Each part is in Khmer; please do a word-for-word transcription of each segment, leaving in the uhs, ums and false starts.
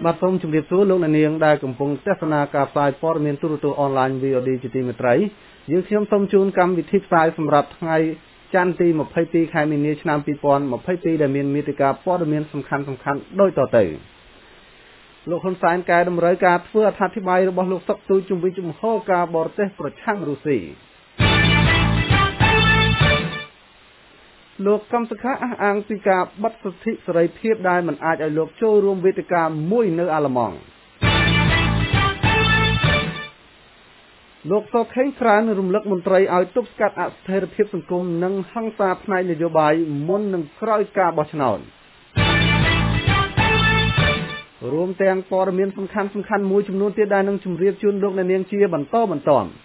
บัดส้มจุ่มเรียบสู้ลงในเนียงได้กำปงเทศนาการสายปอร์เมนตุรุตุออนไลน์ วี โอ ดี จิติเมตรัยยืนเชื่อมส้มจูนกรรมวิธีสายสำหรับไงจันทีมาพายปีใครมีเนื้อชนามปีปอนมาพายปีได้มีมิติกาปอร์เมนสำคัญสำคัญโดยต่อเติมลูกคนสายกายดำเนินการเพื่ออธิบายระบบลูกสักตุยจุ่มวิจุ่มโฮกาบอร์เตสประช่างรูซีลูกคำสักขะอ่างปีกาบัตรสิทธิสไรเพียบได้มันอาจจะลูกโจรวมเวทกามุ้ยเนื้ออาลมองลูกสอบแข่งขันรุมเล็กมนตรีเอาตุบกัดอัศเทรเพียบสังคมนังหังซาในนโยบายมุนนังครอยกาบอชนอนรวมแต่งปอร์เมียนสำคัญสำคัญมวยจำนวนที่ได้นังจุ่มเรียบจุนลูกในเนียงเชียบันโตบันตอม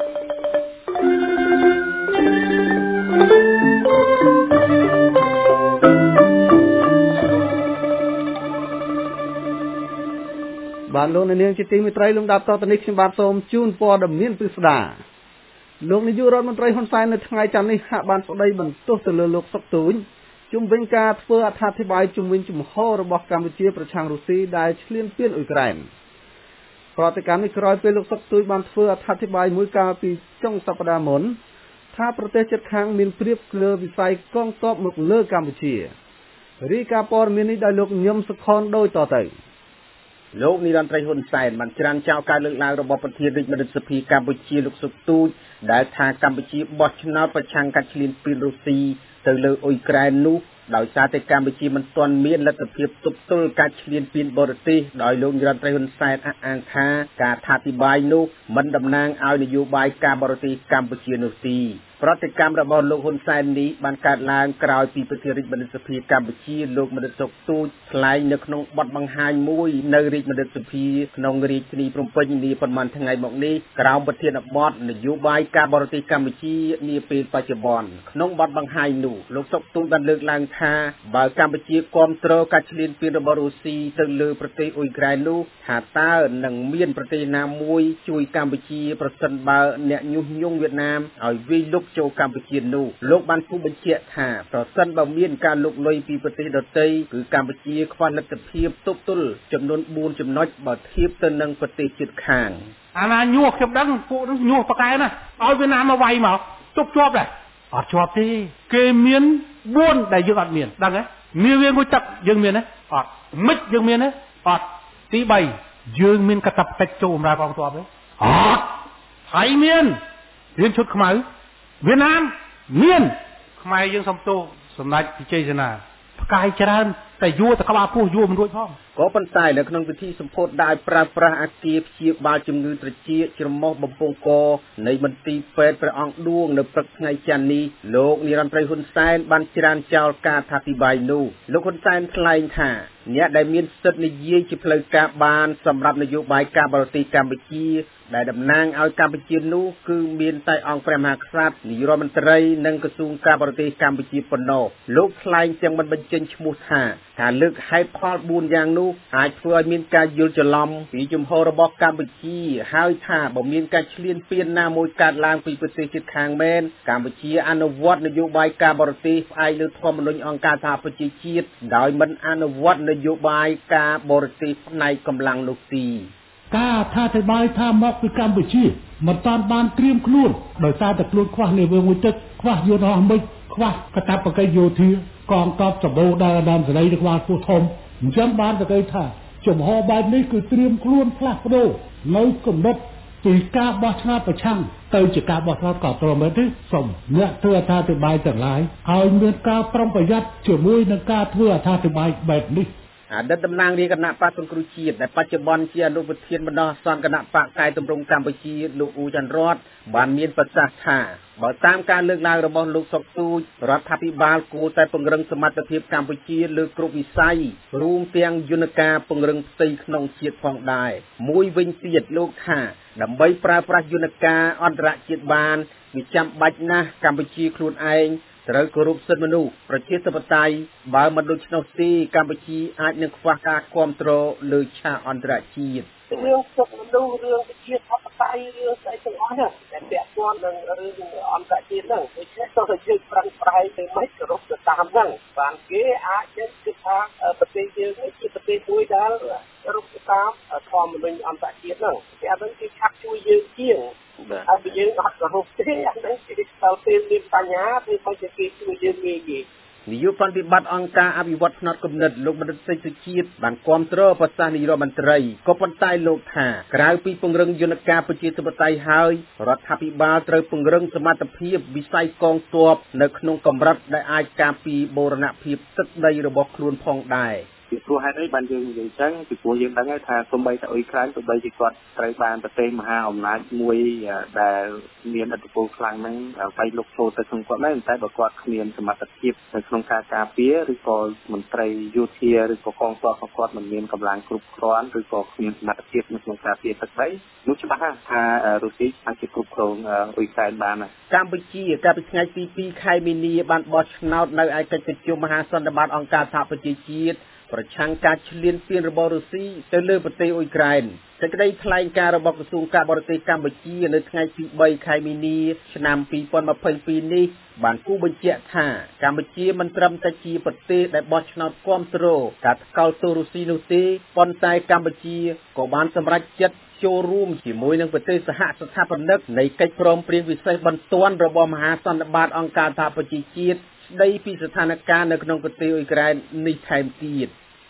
บานโลกในเนียงจิตติมิตรลุงดาบต่อตนิกชิมบาทโสมจูนปอดเมียนปิสดาลูกในยุโรปมนตรีคนไซน์ในทางไอจันในหาบานสดายบันตุตะเลโลกสักตุนจุ่มเป็นการเพื่ออธิบายจุ่มวินจุ่มห่อระบบการวิจัยประชังรูซีได้เชี่ยนเปลี่ยนอุกรานปฏิการนี้ครอยเป็นลูกสักตุยบานเพื่ออธิบายมวยกาปีจ้องสัปดาห์หมุนถ้าประเทศจัดค้างมีเปรียบเกลือวิสัยกองกอบมุกเลิกการวิจัยรีกาปอร์มีนี้ได้ลูกยมสคอนโดยต่อเติมโลกนี้รันไตรหุ่นใส่มันจรันเจ้าการเลือกลายระบบประเทศริมดิสพีกัมพูชีลูกสุดตูได้ทางกัมพูชีบอชนาประชังกัจลินปีรูซีเตอร์เลออุยแกรนนูดาวซาเตกัมพูชีมันตอนเมียนและตะเพียบตุบตุลกัจลินปีนบอร์ตีดอยโลกนี้รันไตรหุ่นใส่อ่างคาการทาติบายนูมันดำนางเอาในยูบายการบอร์ตีกัมพูชีนูซีปฏิกรรมระบบโลกหุ่นไซนี้บรรการลางกล่าวปีประเทศริมดิสพีกัมพูชีโลกมนุษย์ตกตู้คลายในขนมบัดบางหายมุ้ยในริมดิสพีขนมริชนีพรมปัญญีประมาณทั้งไงบอกนี้กล่าวประเทศบอดในยุบายการบริติกัมพูชีนี่เป็นปัจจุบันขนมบัดบางหายหนูโลกตกตู้บันเลือกลางทาบากัมพูชีกอมโตรกัจลินปีนบรูซีตึงเลือประเทศอุยแกรนูหาตาหนังเมียนประเทศนามุ้ยช่วยกัมพูชีประสันบาเนี่ยยุ่งยุ่งเวียดนามเอาวิลุกโจกัมพูชีนูโลกบันผู้บัญชีถาประสันบาเมียนการลุกลอยปีประเทศดอเตยคือกัมพูชีควันนักเพียบตุบตุลจำนวนบูนจำนวนบาเทียบตนังประเทศจิตข่างอาณาโยกจำดังกูโยกประกายนะเอาเวียดนามมาไวมาจบจบเลยอดจบที่เกมียนบ้วนได้ยังอดเมียนดังไงเมียเวียนกูจักยังเมียนนะอดมิดยังเมียนนะอดตีใบยังเมียนกระตับเป็ดโจมรากองตัวเลยอดไทยเมียนเรียนชุดขมายเวียดนามเมียนขมายยังสมโตสมนัยพิเจชนาประกายจรันแต่ยัวแต่ขบาผู้ยัวมันด้วยพ่อก็ปัญไซในขนมพิธีสมโพธิได้ปราปราอาเกียบเชียบบาจุมเงินตระเจียจมมบปงกอในมันตีเป็ดประองดวงในประไงจันนี้โลกนิรันดร์หุ่นไซน์บันจรันเจ้าการทัติบายนูโลกหุ่นไซน์คลายท่าเนี่ยได้มีสดในเยี่ยจิเพลกาบานสำหรับนโยบายการบริติการบัญชีได้ดำนางเอาการบัญชีนู้คือมีนไตองประมาคราบนิยมนตรีนังกระทรวงการบริติการบัญชีปนโนโลกคลายจังมันบรรจัยชมุท่าการเลือกให้พอบุญอย่างนู้อาจเพื่อมีการยุลจลอมปีจุมโฮระบอกการบัญชีให้ท่าบ่มีการเฉลี่ยเปลี่ยนนามวยการลางปีประสิทธิ์ทางแมนการบัญชีอนุวัตนโยบายการบริติไอหรือทอมนุนองการทาปจิจิตโดยมันอนุวัตนโยบายการบริติในกำลังลูกตีกาท่าทบายท่ามอกคือการบัญชีมันตอนบานเตรียมคลุ่นโดยซาตะคลุ่นคว้าในเวงวิจักคว้าโยนหอมไม่คว้ากระตับปะไกโยทีกองกอบสมบูรณ์ดาดานสไลด์กว่าผู้ทมจังบานตะไกท่าจมหอบายนี้คือเตรียมคลุ่นพลาดโดในกำหนดตีกาบอชนาประชังเตยจะกาบอชนากอบตัวมาที่สมเนื้อเทือท่าทบายแต่หลายเอาเงินกาปรองประหยัดเชื่อมวยนักกาเทือท่าทบายแบบนี้ดัดดำนางเรียกคณะปะสังครุจีในปัจจุบันเชียนุปเทียนบรรดาสอนคณะปะกายตำรงกัมพูชีลูกอูจันรอดบานเมียนประชาชาบ่ตามการเลือกลายระบบลูกศกตูรัฐพิบาลกูแต่ปงเริงสมัติเพียบกัมพูชีเลือกกรุวิสัยรวมเตียงยุนกาปงเริงตีขนมเชียดฟองได้มวยวิญเตียดลูกข่าดำใบปลาปลายุนกาอันตรเชียดบานมีจำบัดนะกัมพูชีครูนเองแต่เรากรุบสมนุประเทศสปไตยบางมันดูชนสีกัมพูชีอาจนึกว่าการความโตหรือชาอันตรชีดเรื่องสมนุเรื่องประเทศสปไตยเรื่องอะไรต่างๆเนี่ยแต่แบบว่าเรื่องเรื่องอันตรชีดนั่งไม่ใช่ต้องยึดปรังปรายไปไม่กรุบตามนั่งบางเกอาจจะคือทางประเทศเยอะไม่ใช่ประเทศด้วยด้านរុកតាមធម្មមនុស្សអន្តរជាតិហ្នឹងគេអត់ដឹងគេឆាប់ជួយយើងជាងហើយបើយើងអត់គោរពទេអាហ្នឹងគេស្ទើរពេលមានបញ្ហាពេលមិនគេជួយយើងងាយងាយនាយកប្រតិបត្តិអង្គការអភិវឌ្ឍផ្នែកគំនិតលោកបណ្ឌិតសេដ្ឋជាតិបានគាំទ្រប្រសាសន៍នាយរដ្ឋមន្ត្រីក៏ប៉ុន្តែលោកថាក្រៅពីពង្រឹងយន្តការប្រជាធិបតេយ្យហើយរដ្ឋាភិបាលត្រូវពង្រឹងសមត្ថភាពវិស័យកងទ័ពនៅក្នុងកម្រិតដែលអាចការពារបូរណភាពទឹកដីរបស់ខ្លួនផងដែរពីព្រោះហេតុអីបានយើងនិយាយចឹងពីព្រោះយើងដឹងហើយថាសូម្បីតែអ៊ុយក្រែនទោះបីជាគាត់ត្រូវបានប្រទេសមហាអំណាចមួយដែលមានឥទ្ធិពលខ្លាំងហ្នឹងទៅលុកចូលទៅក្នុងគាត់ដែរតែបើគាត់គ្មានសមត្ថភាពនៅក្នុងការការពារឬក៏មន្ត្រីយោធាឬក៏កងទ័ពរបស់គាត់មិនមានកម្លាំងគ្រប់គ្រាន់ឬក៏គ្មានសមត្ថភាពនៅក្នុងការពារទឹកដីនោះច្បាស់ថារុស្ស៊ីអាចជាគ្រប់គ្រងអ៊ុយក្រែនបានកម្ពុជាកាលពីថ្ងៃទីពីរខែមីនាបានបោះឆ្នោតនៅឯកិច្ចប្រជុំមហាសន្និបាតអង្គការសហប្រជាជាតិប្រឆាំងការឈ្លានពានរបស់រុស្ស៊ីទៅលើប្រទេសអ៊ុយក្រែនសេចក្តីថ្លែងការណ៍របស់ក្រសួងការបរទេសកម្ពុជានៅថ្ងៃទីបីខែមីនាឆ្នាំពីរពាន់ម្ភៃពីរនេះបានគូបញ្ជាក់ថាកម្ពុជាមិនត្រឹមតែជាប្រទេសដែលបោះឆ្នោតគាំទ្រការថ្កោលទោសរុស្ស៊ីនោះទេប៉ុន្តែកម្ពុជាក៏បានសម្រេចចិត្តចូលរួមជាមួយនឹងប្រទេសសហស្ថាបនិកនៃកិច្ចព្រមព្រៀងពិសេសបន្ទាន់របស់មហាសន្និបាតអង្គការសហប្រជាជាតិស្ដីពីស្ថានភាពនៅក្នុងប្រទេសអ៊ុយក្រែននេះថែមទៀត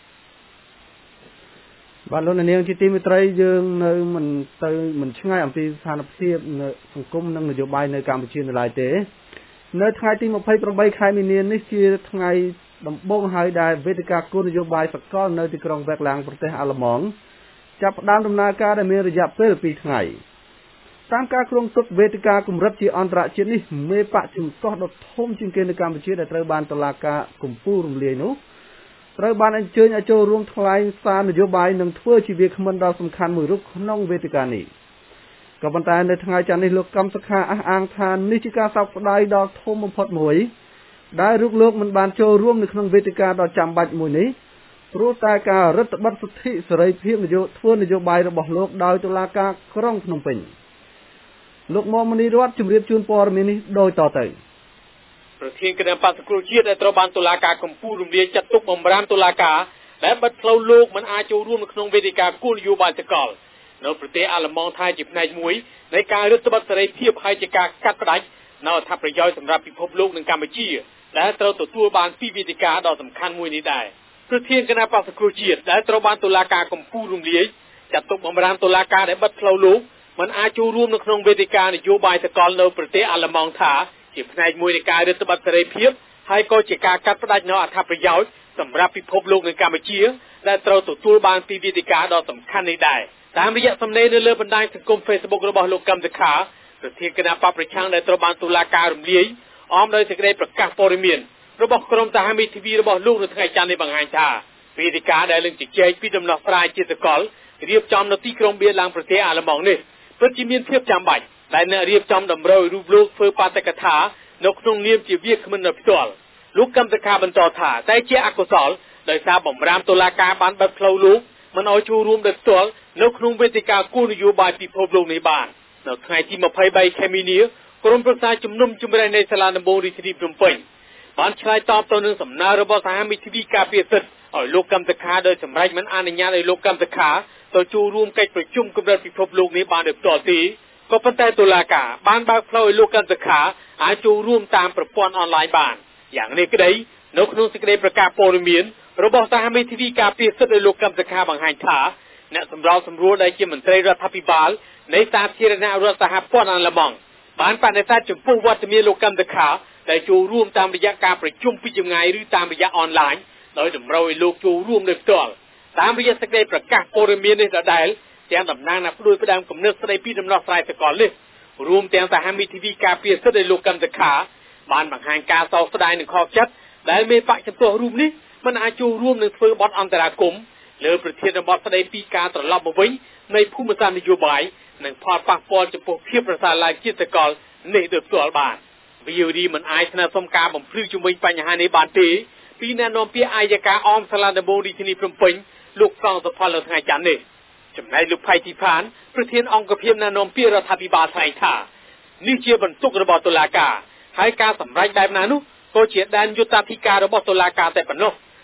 បាទលោកនាងជាទីមេត្រីយើងនៅមិនទៅមិនឆ្ងាយអំពីស្ថានភាពនៅសង្គមនិងនយោបាយនៅកម្ពុជានៅឡើយទេនៅថ្ងៃទីម្ភៃប្រាំបីខែមីនានេះជាថ្ងៃដំបូងហើយដែលវេទិកាគោលនយោបាយសកលនៅទីក្រុងវែកឡាំងប្រទេសអាល្លឺម៉ង់ចាប់ផ្ដើមដំណើរការដែលមានរយៈពេលពីរថ្ងៃតាមការគ្រោងទុកវេទិកាកម្រិតជាអន្តរជាតិនេះមេបកជំទាស់ដ៏ធំជាងគេនៅកម្ពុជាដែលត្រូវបានតុលាការកំពូលរំលាយនោះត្រូវបានអញ្ជើញឲ្យចូលរួមថ្លែងសារនយោបាយនិងធ្វើជាវាគ្មិនដ៏សំខាន់មួយរូបក្នុងវេទិកានេះក៏ប៉ុន្តែនៅថ្ងៃច័ន្ទនេះលោកកម្មសខាអះអាងថានេះជាការសោកស្ដាយដ៏ធំបំផុតមួយដែលរូបលោកមិនបានចូលរួមនៅក្នុងវេទិកាដ៏ចាំបាច់មួយនេះព្រោះតែការរឹតបន្តឹងសិទ្ធិសេរីភាពនយោបាយធ្វើនយោបាយរបស់លោកដោយតុលាការក្រុងភ្នំពេញលោកមុំមនីរតជំរាបជូនព័ត៌មាននេះដូចតទៅប្រធានគណៈបក្សប្រជាជាតិដែលត្រូវបានតុលាការកំពូលរំលាយចាត់ទុកបំរាមតុលាការដែលបិទផ្លូវលោកមិនអាចចូលរួមនៅក្នុងវេទិកាគោលនយោបាយសកលនៅប្រទេសអាល្លឺម៉ង់ថាជាផ្នែកមួយនៃការរឹតបន្តឹងសេរីភាពហើយជាការកាត់ផ្តាច់នៅអត្ថប្រយោជន៍សម្រាប់ពិភពលោកនិងកម្ពុជាដែលត្រូវទទួលបានពីវេទិកាដ៏សំខាន់មួយនេះដែរប្រធានគណៈបក្សប្រជាជាតិដែលត្រូវបានតុលាការកំពូលរំលាយចាត់ទុកបំរាមតុលាការដែលបិទផ្លូវលោកមិនអាចចូលរួមនៅក្នុងវេទិកានយោបាយសកលនៅប្រទេសអាល្លឺម៉ង់ថាជាផ្នែកមួយនៃការរឹតបន្តឹងសេរីភាពហើយក៏ជាការកាត់ផ្តាច់នូវអត្ថប្រយោជន៍សម្រាប់ពិភពលោកនិងកម្ពុជាដែលត្រូវទទួលបានពីវេទិកាដ៏សំខាន់នេះដែរតាមរយៈសម្លេងនៅលើបណ្ដាញសង្គម Facebook របស់លោកកម្មសខាប្រធានគណៈបកប្រឆាំងដែលត្រូវបានតុលាការរំលាយអមដោយសេចក្តីប្រកាសព័ត៌មានរបស់ក្រុមសហមេធាវីរបស់លោកនៅថ្ងៃច័ន្ទនេះបង្ហាញថាវេទិកាដែលលើកជជែកពីដំណោះស្រាយជាសកលរៀបចំនៅទីក្រុងបៀឡាំងប្រទេសអាល្លឺម៉ង់នេះពិតជាមានភាពចាំបាច់ដែលអ្នករៀបចំតម្រូវរូបលោកធ្វើបាតកថានៅក្នុងនាមជាវាគ្មិននៅផ្ទាល់លោកកម្មសខាបន្តថាតែជាអកុសលដោយសារបំរាមតុលាការបានបិទផ្លូវលោកមិនឲ្យចូលរួមដោយផ្ទាល់នៅក្នុងវេទិកាគោលនយោបាយពិភពលោកនេះបាននៅថ្ងៃទីម្ភៃបីខែមីនាក្រុមប្រឹក្សាជំនុំជម្រះនៃសាលាដំបងរាជធានីភ្នំពេញបានឆ្លើយតបទៅនឹងសំណើរបស់សហមេធាវីការពារសិទ្ធិឲ្យលោកកម្មសខាដោយសម្រេចមិនអនុញ្ញាតឲ្យលោកកម្មសខាទៅចូលរួមកិច្ចប្រជុំកម្រិតពិភពលោកនេះបានដោយផ្ទាល់ទេក៏ប៉ុន្តែតុលាការបានបើកផ្លូវឲ្យលោកកម្មសខាអាចចូលរួមតាមប្រព័ន្ធអនឡាញបានយ៉ាងនេះក្តីនៅក្នុងសេចក្តីប្រកាសព័ត៌មានរបស់សហមេធាវីការពារសិទ្ធិឲ្យលោកកម្មសខាបង្ហាញថាអ្នកសម្របសម្រួលដែលជាមន្ត្រីរដ្ឋាភិបាលនៃសាធារណរដ្ឋសហព័ន្ធអាល្លឺម៉ង់បានបដិសេធចំពោះវត្តមានលោកកម្មសខាដែលចូលរួមតាមរយៈការប្រជុំពីចម្ងាយឬតាមរយៈអនឡាញដោយតម្រូវឲ្យលោកចូលរួមដោយផ្ទាល់តាមរយៈសេចក្តីប្រកាសព័ត៌មាននេះដដែលទាំងតំណាងអ្នកផ្ដួលផ្ដើមគំនិតស្ដីពីដំណោះស្រាយសកលនេះរួមទាំងសហមេធាវីការពារសិទ្ធិឲ្យលោកកម្មសខាបានបង្ហាញការសោកស្ដាយនិងខកចិត្តដែលមេបកចំពោះរូបនេះមិនអាចចូលរួមនឹងធ្វើបទអន្តរាគមន៍លើប្រធានបទស្ដីពីការត្រឡប់មកវិញនៃភូមិសាស្ត្រនយោបាយនិងផលប៉ះពាល់ចំពោះភាពប្រសើរឡើងជាសកលនេះដោយផ្ទាល់បាន វី អូ ឌី មិនអាចស្នើសុំការបំភ្លឺជំវិញបញ្ហានេះបានទេពីអ្នកនាំពាក្យអាយកាអមសាលាដំបងរាជធានីភ្នំពេញលោកកងសុផលនៅថ្ងៃច័ន្ទនេះចំណែកលោកផៃទីផានប្រធានអង្គភិបអ្នកនាំពាក្យរដ្ឋាភិបាលថ្លែងថានេះជាបន្ទុករបស់តុលាការហើយការសម្រេចបែបណានោះក៏ជាដែនយុត្តិធម៌របស់តុលាការតែប៉ុណ្ណោះ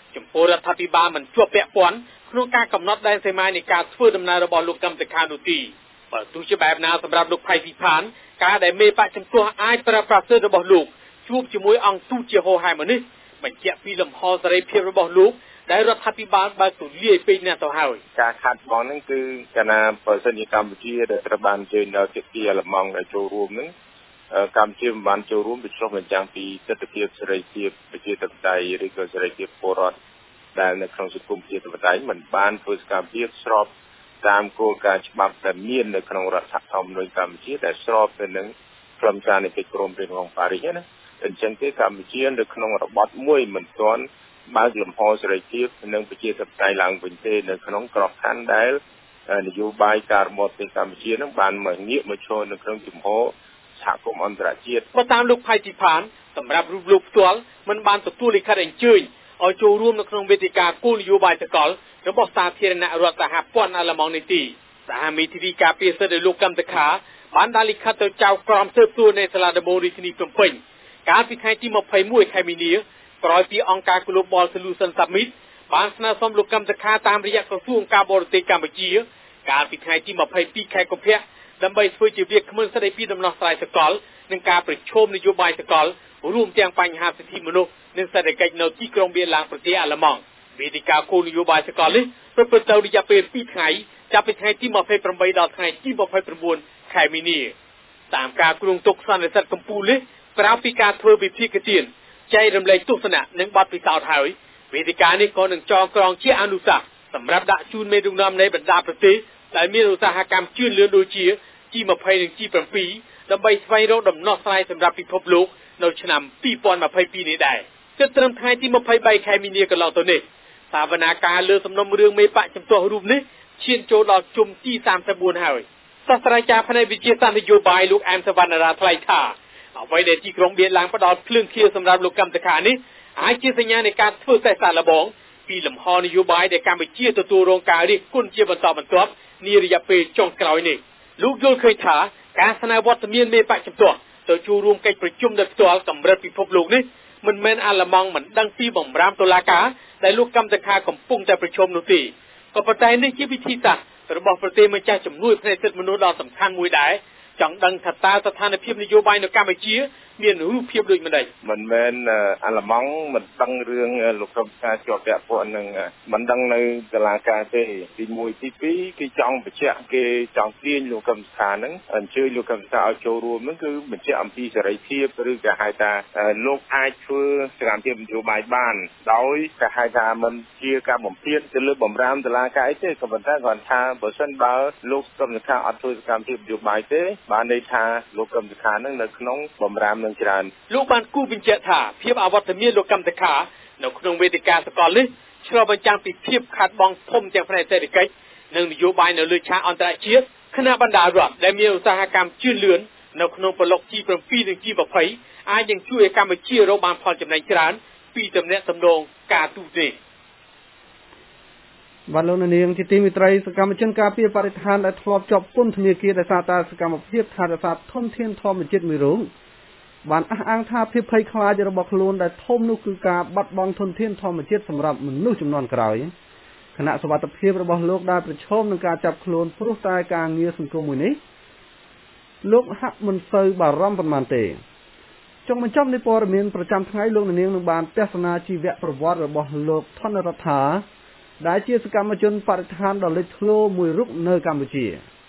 ចំពោះរដ្ឋាភិបាលមិនជាប់ពាក់ព័ន្ធក្នុងការកំណត់ដែនសីមានៃការធ្វើដំណើររបស់លោកកម្មសខានោះទេបើទោះជាបែបណាសម្រាប់លោកផៃស៊ីផានការដែលមេបកចំពោះអាចប្រើប្រាស់សិទ្ធិរបស់លោកជួបជាមួយអង្គទូតជាហោហែមនុស្សបញ្ជាក់ពីលំហសេរីភាពរបស់លោកដែលរដ្ឋាភិបាលបើកទូលាយពេកណាស់ទៅហើយការខាត់បងហ្នឹងគឺកាលណាប្រសិទ្ធិកម្ពុជាដែលត្រូវបានជើញដល់ជាទីអាឡម៉ង់ដែលចូលរួមហ្នឹងកម្ពុជាមិនបានចូលរួមពីឆ្លុះបញ្ចាំងពីទស្សនវិជ្ជាសេរីភាពប្រជាធិបតេយ្យឬក៏សេរីភាពពលរដ្ឋដែលនៅក្នុងសង្គមប្រជាធិបតេយ្យមិនបានធ្វើសកម្មភាពស្របតាមគោលការណ៍ច្បាប់ដែលមាននៅក្នុងរដ្ឋធម្មនុញ្ញកម្ពុជាដែលស្របទៅនឹងព្រមការនៃកិច្ចព្រមព្រៀងរបស់ប៉ារីសណាអញ្ចឹងទេកម្ពុជានៅក្នុងរបបមួយមិនទាន់បើកលំហសេរីភាពនិងប្រជាធិបតេយ្យឡើងវិញទេនៅក្នុងក្របខ័ណ្ឌដែលនយោបាយការបរទេសកម្ពុជានឹងបានមកងាកមកចូលនៅក្នុងជំហរសហគមន៍អន្តរជាតិបើតាមលោកផៃស៊ីផានសម្រាប់រូបលោកផ្ទាល់មិនបានទទួលលិខិតអញ្ជើញឲ្យចូលរួមនៅក្នុងវេទិកាគោលនយោបាយសកលរបស់សាធារណរដ្ឋសហព័ន្ធអាល្លឺម៉ង់នេះទេសហមេធាវីការពារសិទ្ធិលោកកម្មសខាបានដាក់លិខិតទៅចៅក្រមស៊ើបសួរនៃសាលាដំបូងរាជធានីភ្នំពេញកាលពីថ្ងៃទីម្ភៃមួយខែមីនាក្រោយពីអង្គការ Global Solution Summit បានស្នើសុំលោកកម្មសខាតាមរយៈក្រសួងការបរទេសកម្ពុជាកាលពីថ្ងៃទីម្ភៃពីរខែកុម្ភៈដើម្បីធ្វើជាវាគ្មិនស្ដីពីដំណោះស្រាយសកលនិងការប្រជុំនយោបាយសកលរួមទាំងបញ្ហាសិទ្ធិមនុស្សនិងសេដ្ឋកិច្ចនៅទីក្រុងបៀឡាងប្រទេសអាល្លឺម៉ង់វេទិកាគោលនយោបាយសកលនេះប្រព្រឹត្តទៅរយៈពេលពីរថ្ងៃចាប់ពីថ្ងៃទីម្ភៃប្រាំបីដល់ថ្ងៃទីម្ភៃប្រាំបួនខែមីនាតាមការគ្រោងទុកសន្និសីទកម្ពុជាក្រៅពីការធ្វើវិភាគទានចែករំលែកទស្សនៈនិងបទពិសោធន៍ហើយវេទិកានេះក៏នឹងចងក្រងជាអនុសាសន៍សម្រាប់ដាក់ជូនមេដឹកនាំនៃបណ្ដាប្រទេសដែលមានឧស្សាហកម្មជឿនលឿនដូចជា ជី ยี่สิบ និង ជី เจ็ด ដើម្បីស្វែងរកដំណោះស្រាយសម្រាប់ពិភពលោកនៅឆ្នាំពីរពាន់ម្ភៃពីរនេះដែរគិតត្រឹមថ្ងៃទីម្ភៃបីខែមីនាកន្លងទៅនេះសាវនាការលើសំណុំរឿងមេបកចំទាស់រូបនេះឈានចូលដល់ជុំទីសាមសិបបួនហើយសាស្ត្រាចារ្យផ្នែកវិទ្យាសាស្ត្រនយោបាយលោកអែមសវណ្ណារាថ្លែងថាអ្វីដែលទីក្រុងបៀឡាងផ្ដល់ភ្លើងខៀវសម្រាប់លោកកម្មសខានេះអាចជាសញ្ញានៃការធ្វើសេះសាកល្បងពីលំហនយោបាយដែលកម្ពុជាទទួលរងការរិះគន់ជាបន្តបន្ទាប់នារយៈពេលចុងក្រោយនេះលោកយល់ឃើញថាការស្នើវត្តមានមេបកចំទាស់ទៅចូលរួមកិច្ចប្រជុំដោយផ្ទាល់កម្រិតពិភពលោកនេះមិនមែនអាល្លឺម៉ង់មិនដឹងពីបំរាមតុលាការដែលលោកកម្មសខាកំពុងតែប្រជុំនោះទេក៏ប៉ុន្តែនេះជាវិធីសាស្ត្ររបស់ប្រទេសម្ចាស់ជំនួយផ្នែកសិទ្ធិមនុស្សដ៏សំខាន់មួយដែរចង់ដឹងថាតើស្ថានភាពនយោបាយនៅកម្ពុជាមានរូបភាពដូចមិនដែរមិនមែនអាល្លឺម៉ង់មិនដឹងរឿងលោកកម្មសខាជាប់ពាក់ព័ន្ធនឹងមិនដឹងនៅតុលាការទេទីមួយទីពីរគេចង់បញ្ជាក់គេចង់ទាញលោកកម្មសខាហ្នឹងអញ្ជើញលោកកម្មសខាឲ្យចូលរួមហ្នឹងគឺបញ្ជាក់អំពីសេរីភាពឬក៏ហៅថាលោកអាចធ្វើសកម្មភាពនយោបាយបានដោយគេហៅថាមិនជាការបំពានទៅលើបំរាមតុលាការអីទេក៏ប៉ុន្តែគាត់ថាបើសិនបើលោកកម្មសខាអត់ធ្វើសកម្មភាពនយោបាយទេបានន័យថាលោកកម្មសខាហ្នឹងនៅក្នុងបំរាមនឹងច្រើនលោកបានគូបញ្ជាក់ថាភាពអវត្តមានលោកកម្មសខានៅក្នុងវេទិកាសកលនេះឆ្លុះបញ្ចាំងពីភាពខាតបង់ធំទាំងផ្នែកសេដ្ឋកិច្ចនិងនយោបាយនៅលើឆាកអន្តរជាតិគណៈបណ្ដារដ្ឋដែលមានឧស្សាហកម្មជឿនលឿននៅក្នុងប្លុក ជី เจ็ด និង ជី ยี่สิบ អាចនឹងជួយឲ្យកម្ពុជារកបានផលចំណេញច្រើនពីទំនាក់ទំនងការទូតនេះបាទលោកនាងជាទីមេត្រីសកម្មជនការពារបរិស្ថានដែលធ្លាប់ជាប់ពន្ធនាគារដោយសារតែសកម្មភាពថែរក្សាធនធានធម្មជាតិមួយរូបបានអះអាងថាភាពភ័យខ្លាចរបស់ខ្លួនដែលធំនោះគឺការបាត់បង់ធនធានធម្មជាតិសម្រាប់មនុស្សជំនាន់ក្រោយគណៈសុវត្ថិភាពរបស់លោកដែលប្រឈមនឹងការចាប់ខ្លួនព្រោះតែការងារសង្គមមួយនេះលោកហាក់មិនសូវបារម្ភប៉ុន្មានទេចុងបញ្ចប់នៃព័ត៌មានប្រចាំថ្ងៃលោកនាងនឹងបានទស្សនាជីវប្រវត្តិរបស់លោកថនរដ្ឋាដែលជាសកម្មជនបរិស្ថានដ៏លេចធ្លោមួយរូបនៅកម្ពុជា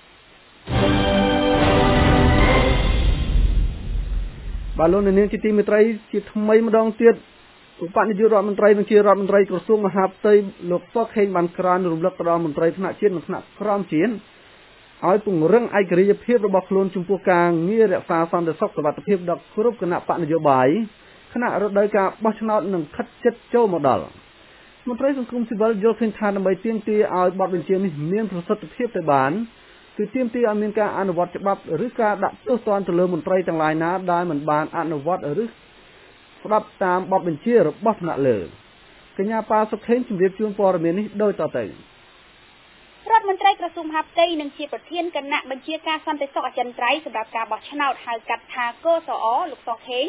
បាទលោកនាងជាទីមេត្រីជាថ្មីម្ដងទៀតឧបនាយករដ្ឋមន្ត្រីនិងជារដ្ឋមន្ត្រីក្រសួងមហាផ្ទៃលោកសុកខេងបានក្រើនរំលឹកទៅដល់មន្ត្រីថ្នាក់ជាតិនិងថ្នាក់ក្រោមជាតិឲ្យពង្រឹងឯករាជ្យភាពរបស់ខ្លួនចំពោះការងាររក្សាសន្តិសុខសុវត្ថិភាពដល់គ្រប់គណៈបកនយោបាយគណៈរដូវកាលបោះឆ្នោតនឹងខិតជិតចូលមកដល់មន្ត្រីសង្គមស៊ីវិលយល់ឃើញថាដើម្បីទាមទារឲ្យបទបញ្ជានេះមានប្រសិទ្ធភាពទៅបានគឺទាមទារឲ្យមានការអនុវត្តច្បាប់ឬការដាក់ទោសទណ្ឌទៅលើមន្ត្រីទាំងឡាយណាដែលមិនបានអនុវត្តឬស្ដាប់តាមបទបញ្ជារបស់ថ្នាក់លើកញ្ញាប៉ាសុខេងជម្រាបជូនព័ត៌មាននេះដូចតទៅរដ្ឋមន្ត្រីក្រសួងមហាផ្ទៃនិងជាប្រធានគណៈបញ្ជាការសន្តិសុខអចិន្ត្រៃយ៍សម្រាប់ការបោះឆ្នោតហៅកាត់ថាកសអលោកសុខេង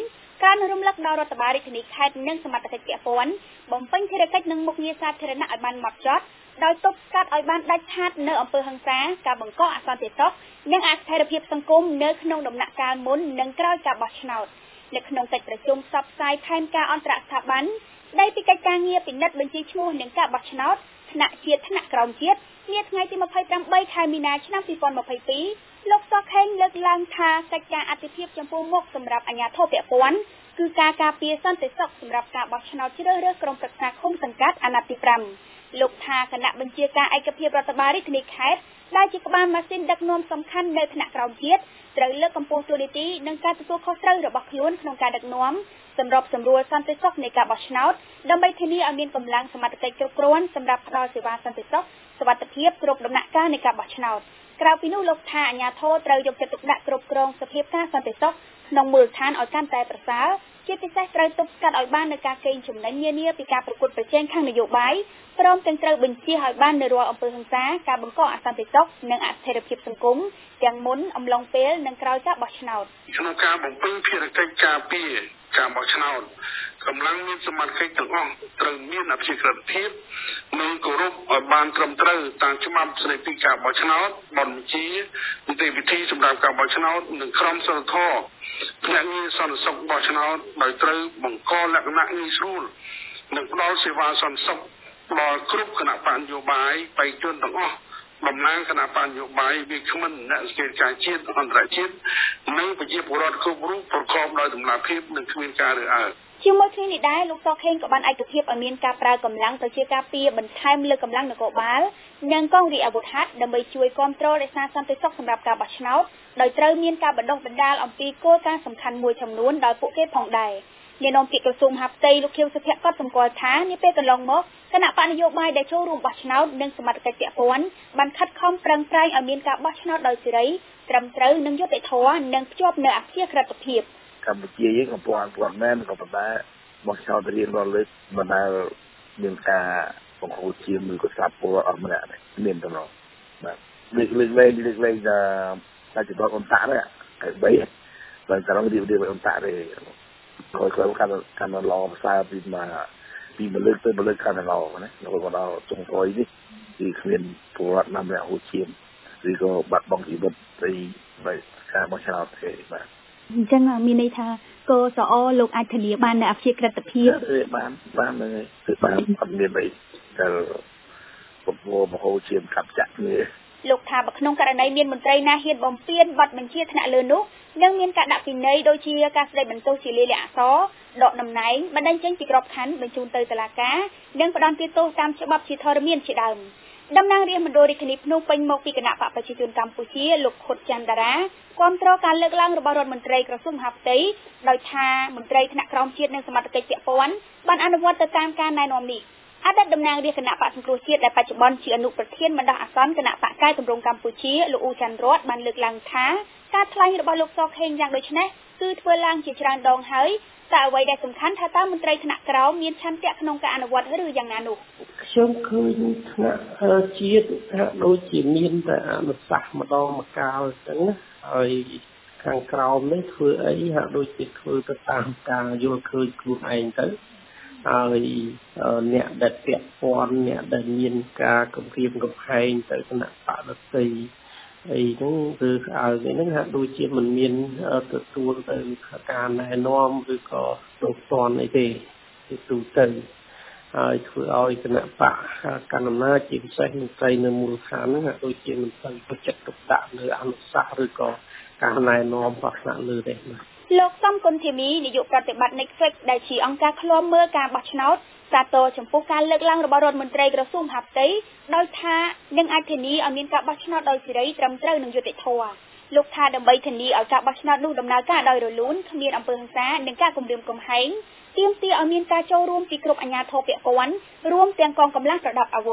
ការរំលឹកដល់រដ្ឋបាលរាជធានីខេត្តនិងសមត្ថកិច្ចពាក់ព័ន្ធបំពេញភារកិច្ចនិងមុខងារសាធារណៈឲ្យបានហ្មត់ចត់ដោយទប់ស្កាត់ឲ្យបានដាច់ខាតនៅអំពើហិង្សាការបង្កអសន្តិសុខនិងអស្ថិរភាពសង្គមនៅក្នុងដំណាក់កាលមុននិងក្រោយការបោះឆ្នោតនៅក្នុងកិច្ចប្រជុំផ្សព្វផ្សាយផែនការអន្តរស្ថាប័នស្ដីពីកិច្ចការងារពិនិត្យបញ្ជីឈ្មោះនិងការបោះឆ្នោតថ្នាក់ជាតិថ្នាក់ក្រោមជាតិនាថ្ងៃទីម្ភៃប្រាំខែមីនាឆ្នាំពីរពាន់ម្ភៃពីរលោកសខេងលើកឡើងថាកិច្ចការអធិភាពចំពោះមុខសម្រាប់អាជ្ញាធរពាក់ព័ន្ធគឺការការពារសន្តិសុខសម្រាប់ការបោះឆ្នោតជ្រើសរើសក្រុមប្រឹក្សាឃុំសង្កាត់អាណត្តិទីប្រាំលោកថាគណៈបញ្ជាការឯកភាពរដ្ឋបាលរាជធានីខេត្តដែលជាក្បាលម៉ាស៊ីនដឹកនាំសំខាន់នៅថ្នាក់ក្រោមជាតិត្រូវលើកកម្ពស់ទូនីតិនិងការទទួលខុសត្រូវរបស់ខ្លួនក្នុងការដឹកនាំសម្របសម្រួលសន្តិសុខនៃការបោះឆ្នោតដើម្បីធានាឲ្យមានកម្លាំងសមត្ថកិច្ចគ្រប់គ្រាន់សម្រាប់ផ្តល់សេវាសន្តិសុខសុវត្ថិភាពគ្រប់ដំណាក់កាលនៃការបោះឆ្នោតក្រៅពីនោះលោកថាអាជ្ញាធរត្រូវយកចិត្តទុកដាក់គ្រប់គ្រងសភាពការសន្តិសុខក្នុងមូលដ្ឋានឲ្យកាន់តែប្រសើរជាពិសេសត្រូវទប់ស្កាត់ឲ្យបាននូវការកេងចំណេញនានាពីការប្រកួតប្រជែងខាងនយោបាយព្រមទាំងត្រូវបញ្ជាឲ្យបាននូវរាល់អំពើហិង្សាការបង្កអសន្តិសុខនិងអស្ថិរភាពសង្គមទាំងមុនអំឡុងពេលនិងក្រោយការបោះឆ្នោតក្នុងការបំពេញភារកិច្ចការពារការបោះឆ្នោតកម្លាំងមានសមត្ថកិច្ចទាំងអស់ត្រូវមានអព្យាក្រឹតភាពនិងគោរពឲ្យបានត្រឹមត្រូវតាមច្បាប់ស្តីពីការបោះឆ្នោតបញ្ជានីតិវិធីសម្រាប់ការបោះឆ្នោតនិងក្រមសីលធម៌ភ្នាក់ងារសន្តិសុខបោះឆ្នោតដោយត្រូវបង្កលក្ខណៈងាយស្រួលនិងផ្ដល់សេវាសន្តិសុខដល់គ្រប់គណៈបញ្ញយោបាយបេក្ខជនទាំងអស់តំណាងគណៈបញ្ញយោបាយវាគ្មិនអ្នកសង្កេតការណ៍ជាតិអន្តរជាតិនិងប្រជាពលរដ្ឋគ្រប់រូបប្រកបដោយតម្លាភាពនិងគ្មានការរើសអើងជាមួយគ្នានេះដែរលោកសខេងក៏បានឯកភាពឲ្យមានការប្រើកម្លាំងប្រជាការពារបន្ថែមលើកម្លាំងនគរបាលនិងកងរាជអាវុធហត្ថដើម្បីជួយគ្រប់គ្រងរក្សាសន្តិសុខសម្រាប់ការបោះឆ្នោតដោយត្រូវមានការបណ្ដុះបណ្ដាលអំពីគោលការណ៍សំខាន់មួយចំនួនដល់ពួកគេផងដែរនាយនាំពាក្យក្រសួងមហាផ្ទៃលោកខៀវសុភ័ក្រក៏សម្គាល់ថានាពេលកន្លងមកគណៈបកនយោបាយដែលចូលរួមបោះឆ្នោតនិងសមាជិកពាក់ព័ន្ធបានខិតខំប្រឹងប្រែងឲ្យមានការបោះឆ្នោតដោយសេរីត្រឹមត្រូវនិងយុត្តិធម៌និងភ្ជាប់នូវអព្យាក្រឹតភាពកម្ពុជាយើងកំពុងអនុវត្តមែនក៏ប៉ុន្តែបោះឆ្នោតរៀងរាល់លើកមិនដែលមានការបង្ហូរឈាមឬក៏សាប់ពលអស់ម្នាក់មានទៅនោះបាទលើកលើកលែងលើកលែងថាតែជាបកអន្តរដែរហើយបីបើតើរៀបរៀបអន្តរទេគាត់គាត់កាន់កាន់ឡភាសាពីមកពីមលើកទៅមលើកកាន់ឡណាដល់មកដល់ចុងក្រោយនេះគឺគ្មានពលរដ្ឋណាម្នាក់ហូរឈាមឬក៏បាត់បង់ជីវិតពីbyការបោះឆ្នោតទេបាទអញ្ចឹងមានន័យថាកសអលោកអាចធានាបាននូវអព្យាក្រឹតភាពបានបានហ្នឹងហើយគឺបានអត់មានអីដែលបំពោមហោឈាមកាប់ចាក់គ្នាលោកថាបើក្នុងករណីមានមន្ត្រីណាហ៊ានបំពានបទបញ្ជាថ្នាក់លើនោះនឹងមានការដាក់ពិន័យដូចជាការស្ដីបន្ទោសជាលាយលក្ខណ៍អក្សរដកតំណែងបណ្ដឹងចេញពីក្របខ័ណ្ឌបញ្ជូនទៅតុលាការនិងផ្ដន្ទាទោសតាមច្បាប់ជាធរមានជាដើមតំណាងរាជមណ្ឌលរាជធានីភ្នំពេញមកពីគណៈបកប្រជាជនកម្ពុជាលោកខុតច័ន្ទតារាគាំទ្រការលើកឡើងរបស់រដ្ឋមន្ត្រីក្រសួងមហាផ្ទៃដោយថាមន្ត្រីថ្នាក់ក្រោមជាតិនិងសមាជិកពាក់ព័ន្ធបានអនុវត្តទៅតាមការណែនាំនេះអតីតតំណាងរាជគណៈបកសង្គ្រោះជាតិដែលបច្ចុប្បន្នជាអនុប្រធានបណ្ដោះអាសន្នគណៈបកកែតម្រង់កម្ពុជាលោកអ៊ូច័ន្ទរតបានលើកឡើងថាការថ្លែងរបស់លោកសខេងយ៉ាងដូចនេះគឺធ្វើឡើងជាច្រើនដងហើយតែអ្វីដែលសំខាន់ថាតើមន្ត្រីថ្នាក់ក្រោមមានឆន្ទៈក្នុងការអនុវត្តឬយ៉ាងណានោះខ្ញុំឃើញថ្នាក់ជាតិថាដូចជាមានតែអនុសាសន៍ម្ដងម្កាលអញ្ចឹងណាហើយខាងក្រោមនេះធ្វើអីហាក់ដូចជាធ្វើទៅតាមការយល់ឃើញខ្លួនឯងទៅហើយអ្នកដែលពាក់ព័ន្ធអ្នកដែលមានការគម្រាមកំហែងទៅគណៈបដិសេធអីហ្នឹងគឺឲ្យហ្នឹងហាក់ដូចជាមិនមានទទួលទៅការណែនាំឬក៏ទោសទណ្ឌអីទេគឺទូទៅហើយធ្វើឲ្យគណៈបកកណ្ដាលអំណាចជាពិសេសមន្ត្រីនៅមូលដ្ឋានហ្នឹងហាក់ដូចជាមិនទៅប្រចិត្តទុកដាក់លើអនុសាសន៍ឬក៏ការណែនាំរបស់ថ្នាក់លើទេលោកសំគុណធីមីនាយកប្រតិបត្តិ Netflix ដែលជាអង្គការឃ្លាំមើលការបោះឆ្នោតសាទរចំពោះការលើកឡើងរបស់រដ្ឋមន្ត្រីក្រសួងមហាផ្ទៃដោយថានឹងអាចធានាឲ្យមានការបោះឆ្នោតដោយសេរីត្រឹមត្រូវនិងយុត្តិធម៌លោកថាដើម្បីធានាឲ្យការបោះឆ្នោតនោះដំណើរការដោយរលូនគ្មានអំពើហិង្សានិងការគំរាមកំហែងទាមទារឲ្យមានការចូលរួមពីគ្រប់អាជ្ញាធរពាក់ព័ន្ធរួមទាំងកងកម្លាំងប្រដាប់អាវុធ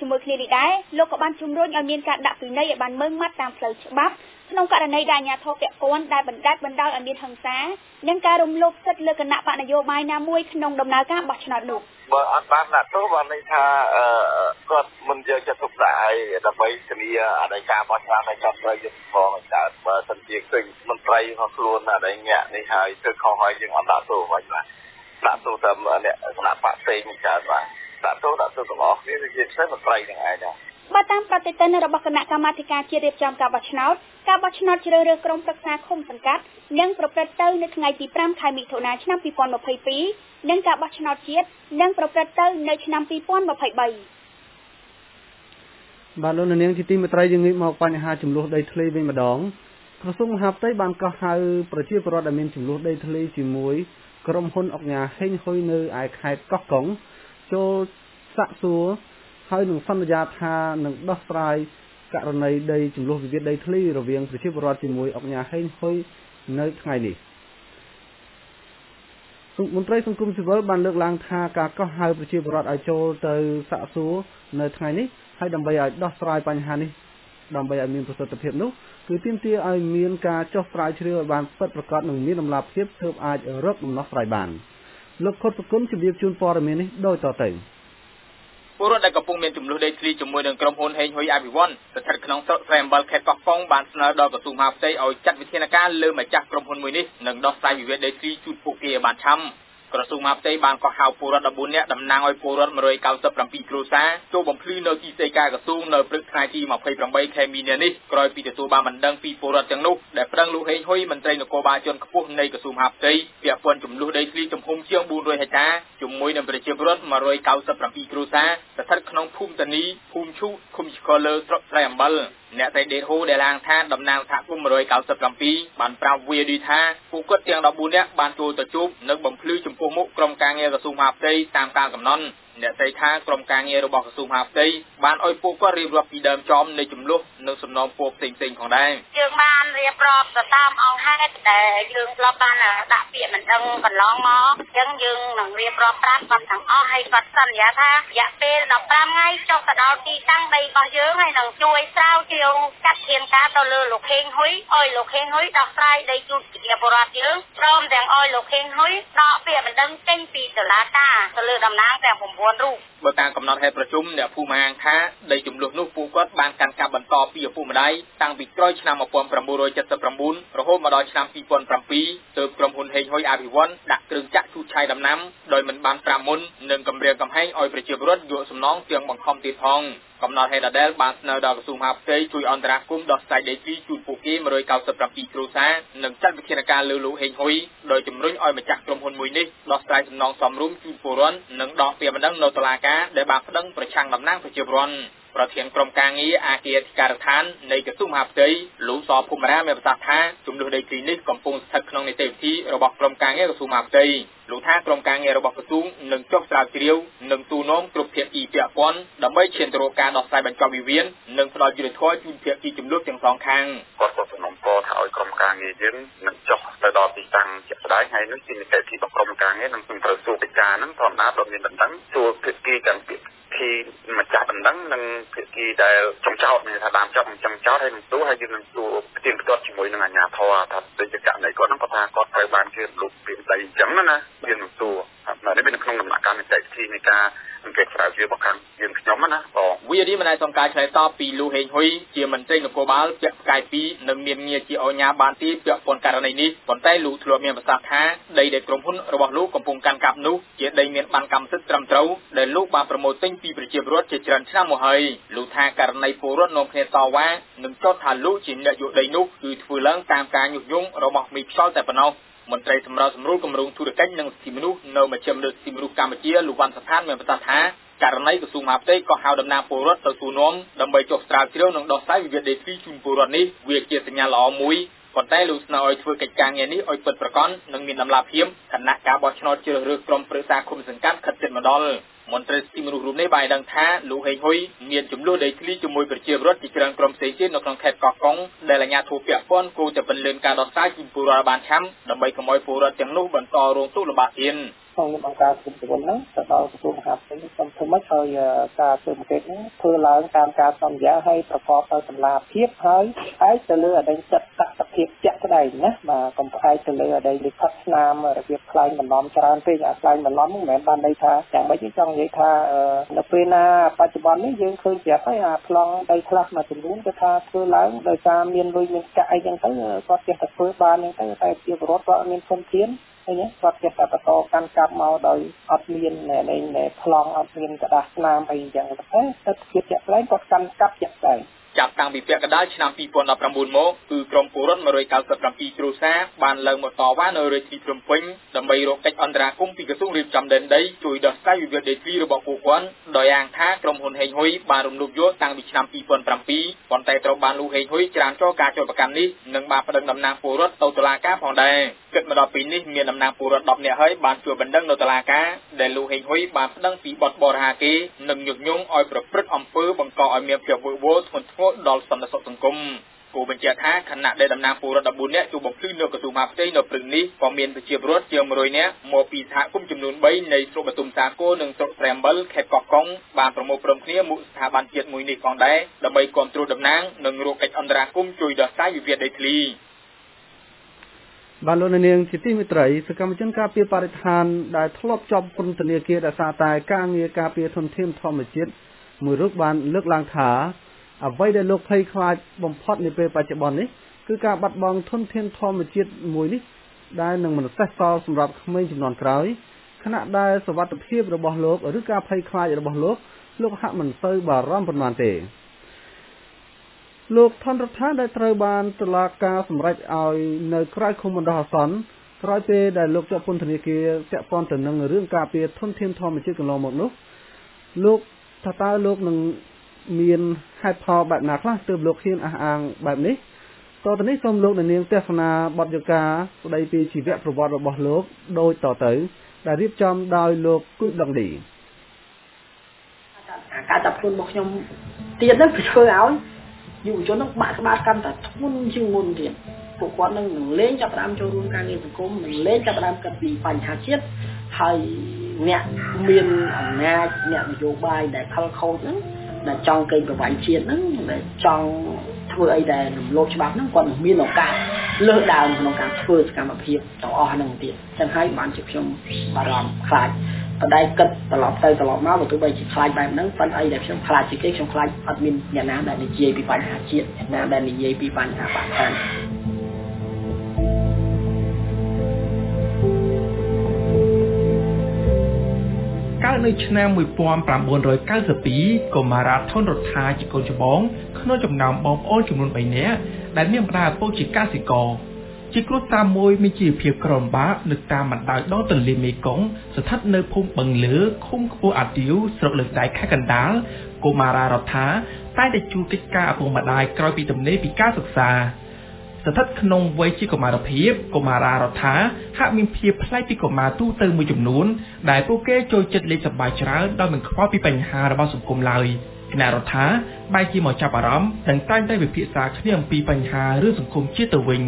ជាមួយគ្នានេះដែរលោកក៏បានជំរុញឲ្យមានការដាក់ពិន័យឲ្យបានម៉ឺងម៉ាត់តាមផ្លូវច្បាប់ក្នុងករណីដែលអាជ្ញាធរពាក់ព័ន្ធដែលបណ្ដាច់បណ្ដោយឲ្យមានហិង្សានិងការរំលោភសិទ្ធិលើគណៈបកនយោបាយណាមួយក្នុងដំណើរការបោះឆ្នោតនោះបើអត់បានដាក់ទោសបានន័យថាគាត់មិនយកចិត្តទុកដាក់ឲ្យដើម្បីធានាអតីតការបោះឆ្នោតឲ្យគាត់ត្រូវយុត្តិធម៌កើតបើសិនជាឃើញមន្ត្រីរបស់ខ្លួនអតីតញាក់នេះហើយធ្វើខុសហើយយើងអត់ដាក់ទោសវិញបាទដាក់ទោសតាមអ្នកគណៈបកផ្សេងមិនកើតបាទដាក់ទោសដាក់ទោសទាំងអស់គ្នាវាជាផ្សេងមន្ត្រីទាំងឯងដែរបើតាមប្រតិទិនរបស់គណៈកម្មាធិការជាតិរៀបចំការបោះឆ្នោតការបោះឆ្នោតជ្រើសរើសក្រុមប្រឹក្សាឃុំសង្កាត់នឹងប្រព្រឹត្តទៅនៅថ្ងៃទីប្រាំខែមិថុនាឆ្នាំពីរពាន់ម្ភៃពីរនិងការបោះឆ្នោតជាតិនឹងប្រព្រឹត្តទៅនៅឆ្នាំពីរពាន់ម្ភៃបីបាទលោកនាងជាទីមេត្រីយើងងាកមកបញ្ហាចំនួនដីធ្លីវិញម្ដងក្រសួងមហាផ្ទៃបានកោះហៅប្រជាពលរដ្ឋដែលមានចំនួនដីធ្លីជាមួយក្រុមហ៊ុនអុកញ៉ាហេងហ៊ុយនៅឯខេត្តកោះកុងចូលសាកសួរហើយនឹងសន្យាថានឹងដោះស្រាយករណីដីចំនួនវិវាទដីធ្លីរវាងប្រជាពលរដ្ឋជាមួយអុកញ៉ាហេងហ៊ុយនៅថ្ងៃនេះមន្ត្រីសង្គមស៊ីវិលបានលើកឡើងថាការកោះហៅប្រជាពលរដ្ឋឲ្យចូលទៅសាកសួរនៅថ្ងៃនេះហើយដើម្បីឲ្យដោះស្រាយបញ្ហានេះដើម្បីឲ្យមានប្រសិទ្ធភាពនោះគឺទាមទារឲ្យមានការចោះស្រាវជ្រាវឲ្យបានពិតប្រាកដនិងមានតម្លាភាពទើបអាចរកដំណោះស្រាយបានលោកខុតសុគន្ធជម្រាបជូនព័ត៌មាននេះដូចតទៅពលរដ្ឋដែលកំពុងមានចំនួនដីធ្លីជាមួយនឹងក្រុមហ៊ុនហេងហ៊ុយអភិវឌ្ឍស្ថិតក្នុងស្រុកស្រែអំបិលខេត្តកោះកុងបានស្នើដល់ក្រសួងមហាផ្ទៃឲ្យចាត់វិធានការលើម្ចាស់ក្រុមហ៊ុនមួយនេះនិងដោះស្រាយវិវាទដីធ្លីជូនពួកគេឲ្យបានឆាប់ក្រសួងមហាផ្ទៃបានកោះហៅពលរដ្ឋដប់បួននាក់តំណាងឲ្យពលរដ្ឋមួយរយកៅសិបប្រាំពីរគ្រួសារចូលបំភ្លឺនៅទីស្តីការក្រសួងនៅព្រឹកថ្ងៃទីម្ភៃប្រាំបីខែមីនានេះក្រោយពីទទួលបានបណ្ដឹងពីពលរដ្ឋទាំងនោះដែលប្រឹងលោកហេងហ៊ុយមន្ត្រីនគរបាលជាន់ខ្ពស់នៃក្រសួងមហាផ្ទៃពាក់ព័ន្ធចំនួនដីធ្លីទំហំជាងបួនរយហិកតាជាមួយនឹងប្រជាពលរដ្ឋមួយរយកៅសិបប្រាំពីរគ្រួសារស្ថិតក្នុងភូមិតានីភូមិឈូឃុំឆ្កលើស្រុកស្រែអំបិលអ្នកស្រីដេតហ៊ូដែលឡើងថាតំណាងសហគមន៍មួយរយកៅសិបប្រាំពីរបានប្រាប់វីឌីថាពួកគាត់ទាំងដប់បួននាក់បានចូលទៅជួបនិងបំភ្លឺចំពោះមុខក្រុមការងារក្រសួងមហាផ្ទៃតាមការកំណត់អ្នកស្រីថាក្រុមការងាររបស់ក្រសួងមហាផ្ទៃបានឲ្យពួកគាត់រៀបរាប់ពីដើមចំនៃចំនួននិងសំណងពរផ្សេងៗផងដែរយើងបានរៀបរាប់ទៅតាមអង្គហេតុដែលយើងធ្លាប់បានដាក់ពាក្យមិនដឹងកន្លងមកអញ្ចឹងយើងនឹងរៀបរាប់ប្រាប់គាត់ទាំងអស់ហើយគាត់សន្យាថារយៈពេលដប់ប្រាំថ្ងៃចុះទៅដល់ទីតាំងដីរបស់យើងហើយនឹងជួយស្រាវជ្រាវចាត់ធានការទៅលើលោកហេងហ៊ុយឲ្យលោកហេងហ៊ុយដោះស្រាយដីជូនប្រជាពលរដ្ឋយើងព្រមទាំងឲ្យលោកហេងហ៊ុយដកពាក្យមិនដឹងចេញពីតុលាការទៅលើតំណាងទាំង9រូបបើតាមកំណត់ហេតុប្រជុំអ្នកភូមិអាងថាដីចំនួននោះពួកគាត់បានកាន់កាប់បន្តពីឪពុកម្ដាយតាំងពីក្រោយឆ្នាំmột nghìn chín trăm七十chínរហូតមកដល់ឆ្នាំពីរពាន់ប្រាំពីរទើបក្រុមហ៊ុនហេងហ៊ុយអភិវឌ្ឍដាក់គ្រឿងចាក់ជូតឆាយដំណាំដោយមិនបានប្រាប់មុននិងគម្រាមកំហែងឲ្យប្រជាពលរដ្ឋយកសំណងទាំងបង្ខំទៀតផងកំណត់ហេតុដែលបានស្នើដល់ក្រសួងមហាផ្ទៃជួយអន្តរាគមន៍ដោះស្រាយដីធ្លីជូនពួកគេមួយរយកៅសិបប្រាំពីរគ្រួសារនិងចាត់វិធានការលើលោកហេងហ៊ុយដោយជំរុញឲ្យម្ចាស់ក្រុមហ៊ុនមួយនេះដោះស្រាយសំណងសមរម្យជូនពលរដ្ឋនិងដកពាក្យបណ្ដឹងនៅតុលាការដែលបានប្តឹងប្រឆាំងតំណាងប្រជាពលរដ្ឋប្រធានក្រុមការងារអគារអធិការដ្ឋាននៃក្រសួងមហាផ្ទៃលោកសភូមិរាមានប្រសាសន៍ថាចំនួនដីធ្លីនេះកំពុងស្ថិតក្នុងនីតិវិធីរបស់ក្រុមការងារក្រសួងមហាផ្ទៃលោកថាក្រុមការងាររបស់ក្រសួងនឹងចុះស្រាវជ្រាវនិងទូនាំគ្រប់ភាគីពាក់ព័ន្ធដើម្បីឈានទៅរកការដោះស្រាយបញ្ចប់វិវាទនិងផ្ដល់យុត្តិធម៌ជូនភាគីចំនួនទាំងសងខាងគាត់ក៏សំណូមពរថាឲ្យក្រុមការងារយើងនឹងចុះទៅដល់ទីតាំងជាក់ស្ដែងហើយនោះជានីតិវិធីរបស់ក្រុមការងារនឹងត្រូវសួរកិច្ចការហ្នឹងធម្មតាដល់មានបណ្ដឹងសួរភាគីទាំងភាគីម្ចាស់បណ្ដឹងនិងភាគីដែលចំចោតមានថាដើមចាប់ចំចោតហើយនឹងសួរហើយយើងនឹងសួរផ្ទៀងផ្ទាត់ជាមួយនឹងអាជ្ញាធរថាដូចជាករណីគាត់ហ្នឹងគាត់ថាគាត់ត្រូវបានគេរំលោភពីដីអញ្ចឹងណាយើងនឹងសួរតែនេះเป็นក្នុងដំណាក់កាលនីតិវិធីនៃការអង្កេតស្រាវជ្រាវរបស់ខាងយើងខ្ញុំណាបងវីឌីមិនអាចសំកាយឆ្លើយតបពីលោកហេងហ៊ុយជាមន្ត្រីនគរបាលពាក់ផ្កាយពីរនិងមានងារជាអញ្ញាបានទីពាក់ព័ន្ធករណីនេះប៉ុន្តែលោកធ្លាប់មានប្រសាសន៍ថាដីដែលក្រុមហ៊ុនរបស់លោកកំពុងកាន់កាប់នោះជាដីមានបានកម្មសិទ្ធិត្រឹមត្រូវដែលលោកបានប្រមូលទិញពីប្រជាពលរដ្ឋជាច្រើនឆ្នាំមកហើយលោកថាករណីពលរដ្ឋនាំគ្នាតវ៉ានិងចោទថាលោកជាអ្នកយកដីនោះគឺធ្វើឡើងតាមការញុះញង់របស់មេខ្យល់តែប៉ុណ្ណោះមន្ត្រីសម្រាប់សម្រួលគម្រោងធុរកិច្ចនិងសិទ្ធិមនុស្សនៅមជ្ឈមណ្ឌលសិទ្ធិមនុស្សកម្ពុជាលោកវ៉ាន់សថានមានប្រសាសន៍ថាករណីក្រសួងមហាផ្ទៃក៏ហៅដំណាងពលរដ្ឋទៅទូនាំដើម្បីចុះស្រាវជ្រាវនិងដោះស្រាយវិវាទដីធ្លីជូនពលរដ្ឋនេះវាជាសញ្ញាល្អមួយប៉ុន្តែលោកស្នើឲ្យធ្វើកិច្ចការងារនេះឲ្យពិតប្រាកដនិងមានតម្លាភាពគណៈការបោះឆ្នោតជ្រើសរើសក្រុមប្រឹក្សាគុំសង្កាត់ខិតជិតមកដល់មន្ត្រីសិទ្ធិមនុស្សរូបនេះបានដឹងថាលោកហេងហ៊ុយមានចំនួនដីធ្លីជាមួយប្រជាពលរដ្ឋជាច្រើនក្រុមផ្សេងទៀតនៅក្នុងខេត្តកោះកុងដែលអាជ្ញាធរពាក់ព័ន្ធគួរតែពន្យារការដោះស្រាយជូនពលរដ្ឋបានឆាប់ដើម្បីកុំឲ្យពលរដ្ឋទាំងនោះបន្តរងទុក្ខលំបាកទៀតក្នុងអង្គការសង្គមស៊ីវិលហ្នឹងទៅដល់ក្រសួងមហាផ្ទៃខ្ញុំធ្វើមកឲ្យការធ្វើអង្កេតហ្នឹងធ្វើឡើងតាមការសន្យាឲ្យប្រកបដោយតម្លាភាពហើយហើយទៅលើអតីតតតភាពជាក់ស្ដែងណាបាទកុំផ្អែកទៅលើអតីតលិខិតស្នាមរបៀបខ្លែងបន្លំច្រើនពេកអាខ្លែងបន្លំហ្នឹងមិនមែនបានន័យថាយ៉ាងម៉េចទេចង់និយាយថានៅពេលណាបច្ចុប្បន្ននេះយើងឃើញប្រាប់ហើយអាប្លង់ដីខ្លះមួយចំនួនគឺថាធ្វើឡើងដោយសារមានលុយមានកាក់អីចឹងទៅគាត់ចេះតែធ្វើបានចឹងទៅតែជាពលរដ្ឋគាត់មានធនធានហើយនេះគាត់ចេះតែបន្តកាន់កាប់មកដោយអត់មាននៃប្លង់អត់មានกระดาษស្នាមអីចឹងទៅតែភាពជាក់ស្ដែងគាត់កាន់កាប់ជាក់ស្ដែងចាប់តាំងពីពាក់កណ្ដាលឆ្នាំពីរពាន់ដប់ប្រាំបួនមកគឺក្រុមពលរដ្ឋមួយរយកៅសិបប្រាំពីរគ្រួសារបានឡើងមកតវ៉ានៅរាជធានីភ្នំពេញដើម្បីរកកិច្ចអន្តរាគមន៍ពីក្រសួងរៀបចំដែនដីជួយដោះស្រាយវិវាទដីធ្លីរបស់ពួកគាត់ដោយអាងថាក្រុមហ៊ុនហេងហ៊ុយបានរំលោភយកតាំងពីឆ្នាំពីរពាន់ប្រាំពីរប៉ុន្តែត្រូវបានលោកហេងហ៊ុយច្រានចោលការចូលប្រកាន់នេះនិងបានប្តឹងតំណាងពលរដ្ឋទៅតុលាការផងដែរគិតមកដល់ពេលនេះមានតំណាងពលរដ្ឋដប់នាក់ហើយបានជួយបណ្ដឹងនៅតុលាការដែលលោកហេងហ៊ុយបានប្តឹងពីបទបរិហាកេរនិងញុះញង់ឲ្យប្រព្រឹត្តអំពើបង្កឲ្យមានភាពវឹកវរធ្ងន់ធ្ងរដល់សន្តិសុខសង្គមគូបញ្ជាក់ថាខណៈដែលតំណាងពលរដ្ឋដប់បួននាក់ជួបបំភ្លឺនៅក្រសួងមហាផ្ទៃនៅព្រឹកនេះក៏មានប្រជាពលរដ្ឋជាងមួយរយនាក់មកពីសហគមន៍ចំនួនបីនៃស្រុកបទុមសាគរនិងស្រុកស្រែអំបិលខេត្តកោះកុងបានប្រមូលព្រមគ្នាមុខស្ថាប័នជាតិមួយនេះផងដែរដើម្បីគាំទ្រតំណាងនិងរកកិច្ចអន្តរាគមន៍ជួយដោះស្រាយវិវាទដីធ្លីបានលោកនាងជាទីមេត្រីសកម្មជនការពារបរិស្ថានដែលធ្លាប់ជាប់ពន្ធនាគារដោយសារតែការងារការពារធនធានធម្មជាតិមួយរូបបានលើកឡើងថាអ្វីដែលលោកភ័យខ្លាចបំផុតនាពេលបច្ចុប្បន្ននេះគឺការបាត់បង់ធនធានធម្មជាតិមួយនេះដែលនឹងមិនសេសសល់សម្រាប់ក្មេងជំនាន់ក្រោយខណៈដែលសុវត្ថិភាពរបស់លោកឬការភ័យខ្លាចរបស់លោកលោកហាក់មិនសូវបារម្ភប៉ុន្មានទេលោកថនរដ្ឋាដែលត្រូវបានតុលាការសម្រេចឲ្យនៅក្រៅឃុំបណ្ដោះអាសន្នក្រោយពេលដែលលោកជាប់ពន្ធនាគារពាក់ព័ន្ធទៅនឹងរឿងការពារធនធានធម្មជាតិកន្លងមកនោះលោកថាតើលោកនឹងមានហេតុផលបែបណាខ្លះទើបលោកហ៊ានអះអាងបែបនេះតទៅនេះសូមលោកនាងទស្សនាបទយកាស្ដីពីជីវប្រវត្តិរបស់លោកដូចតទៅដែលរៀបចំដោយលោកគុយដងឌីការចាប់ខ្លួនរបស់ខ្ញុំទៀតហ្នឹងគឺធ្វើឲ្យយុវជននឹងបាក់ក្បាលកាន់តែធ្ងន់ជាងមុនទៀតពួកគាត់នឹងនឹងលេងចាប់ផ្ដើមចូលរួមការងារសង្គមនឹងលេងចាប់ផ្ដើមគិតពីបញ្ហាជាតិហើយអ្នកមានអំណាចអ្នកនយោបាយដែលខលខូចហ្នឹងដែលចង់កេងប្រវ័ញ្ចជាតិហ្នឹងដែលចង់ធ្វើអីដែលរំលោភច្បាប់ហ្នឹងគាត់នឹងមានឱកាសលើសដើមក្នុងការធ្វើសកម្មភាពទាំងអស់ហ្នឹងទៀតចឹងហើយបានជាខ្ញុំបារម្ភខ្លាចបដៃគិតត្រឡប់ទៅត្រឡប់មកបើទោះបីជាខ្លាចបែបហ្នឹងប៉ុន្តែអីដែលខ្ញុំខ្លាចជាគេខ្ញុំខ្លាចអត់មានអ្នកណាដែលនិយាយពីបញ្ហាជាតិអ្នកណាដែលនិយាយពីបញ្ហាបរិស្ថានកាលនៅឆ្នាំmột nghìn chín trăm chín mươi haiកុមារាថនរដ្ឋាជាកូនច្បងក្នុងចំណោមបងប្អូនចំនួនបីនាក់ដែលមានម្ដាយឪពុកជាកសិករជាគ្រួសារមួយមានជីវភាពក្រំបានៅតាមបណ្ដោយដងទន្លេមេគង្គស្ថិតនៅភូមិបឹងលើឃុំខ្ពស់អាទាវស្រុកលើកដៃខេត្តកណ្ដាលកុមារារដ្ឋាតែតែជួបកិច្ចការឪពុកម្ដាយក្រោយពីទំនេរពីការសិក្សាស្ថិតក្នុងវ័យជាកុមារភាពកុមារារដ្ឋាហាក់មានភាពប្លែកពីកុមារទូទៅមួយចំនួនដែលពួកគេចូលចិត្តលេងសប្បាយច្រើនដោយមិនខ្វល់ពីបញ្ហារបស់សង្គមឡើយគណៈរដ្ឋាបែរជាមកចាប់អារម្មណ៍និងតែងតែវិភាគសាគ្នាអំពីបញ្ហារឿងសង្គមជាតិទៅវិញ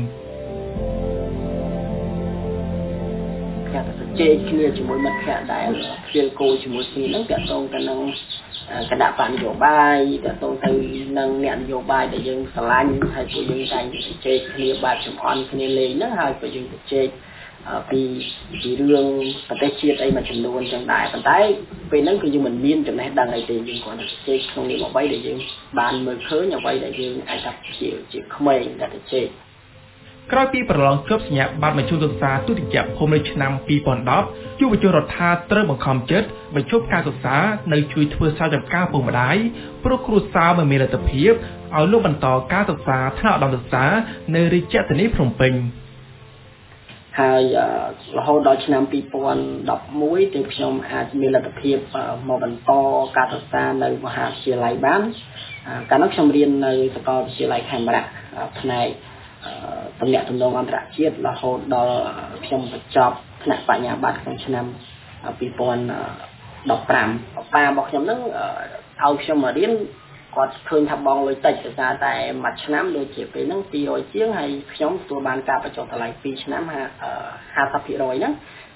ការទៅជែកគ្នាជាមួយមិត្តភ័ក្តិដែលខ្ជិលគោជាមួយគ្នានឹងតាក់ទងទៅនឹងគណៈបញ្ញយោបាយតាក់ទងទៅនឹងអ្នកនយោបាយដែលយើងស្រឡាញ់ហើយពួកយើងតែងជជែកគ្នាបែបចំអន់គ្នាលេងហ្នឹងហើយពួកយើងជជែកពីពីរឿងប្រទេសជាតិអីមួយចំនួនចឹងដែរប៉ុន្តែពេលហ្នឹងគឺយើងមិនមានចំណេះដឹងអីទេយើងគ្រាន់តែជជែកក្នុងនេះអ្វីដែលយើងបានមើលឃើញអ្វីដែលយើងអាចថាជាជាក្មេងតែជជែកក្រោយពីប្រឡងជាប់សញ្ញាបត្របញ្ជូនសិក្សាទុតិយភូមិនៅឆ្នាំពីរពាន់ដប់យុវជនរដ្ឋាត្រូវបង្ខំចិត្តបញ្ចប់ការសិក្សានៅជួយធ្វើស្រែចម្ការពុកម្ដាយព្រោះគ្រួសារមិនមានលទ្ធភាពឲ្យលោកបន្តការសិក្សាថ្នាក់ឧត្តមសិក្សានៅរាជធានីភ្នំពេញហើយរហូតដល់ឆ្នាំពីរពាន់ដប់មួយទើបខ្ញុំអាចមានលទ្ធភាពមកបន្តការសិក្សានៅមហាវិទ្យាល័យបានកាលនោះខ្ញុំរៀននៅសាកលវិទ្យាល័យខេមរៈផ្នែកតំណែងតំណងអន្តរជាតិរហូតដល់ខ្ញុំបញ្ចប់ថ្នាក់បញ្ញាបត្រក្នុងឆ្នាំពីរពាន់ដប់ប្រាំប៉ារបស់ខ្ញុំហ្នឹងឲ្យខ្ញុំមករៀនគាត់ឃើញថាបងលុយតិចដោយសារតែមួយឆ្នាំដូចជាពេលហ្នឹងពីររយជាងហើយខ្ញុំទទួលបានការបញ្ចុះតម្លៃពីរឆ្នាំ ហាសិបភាគរយ ហ្នឹង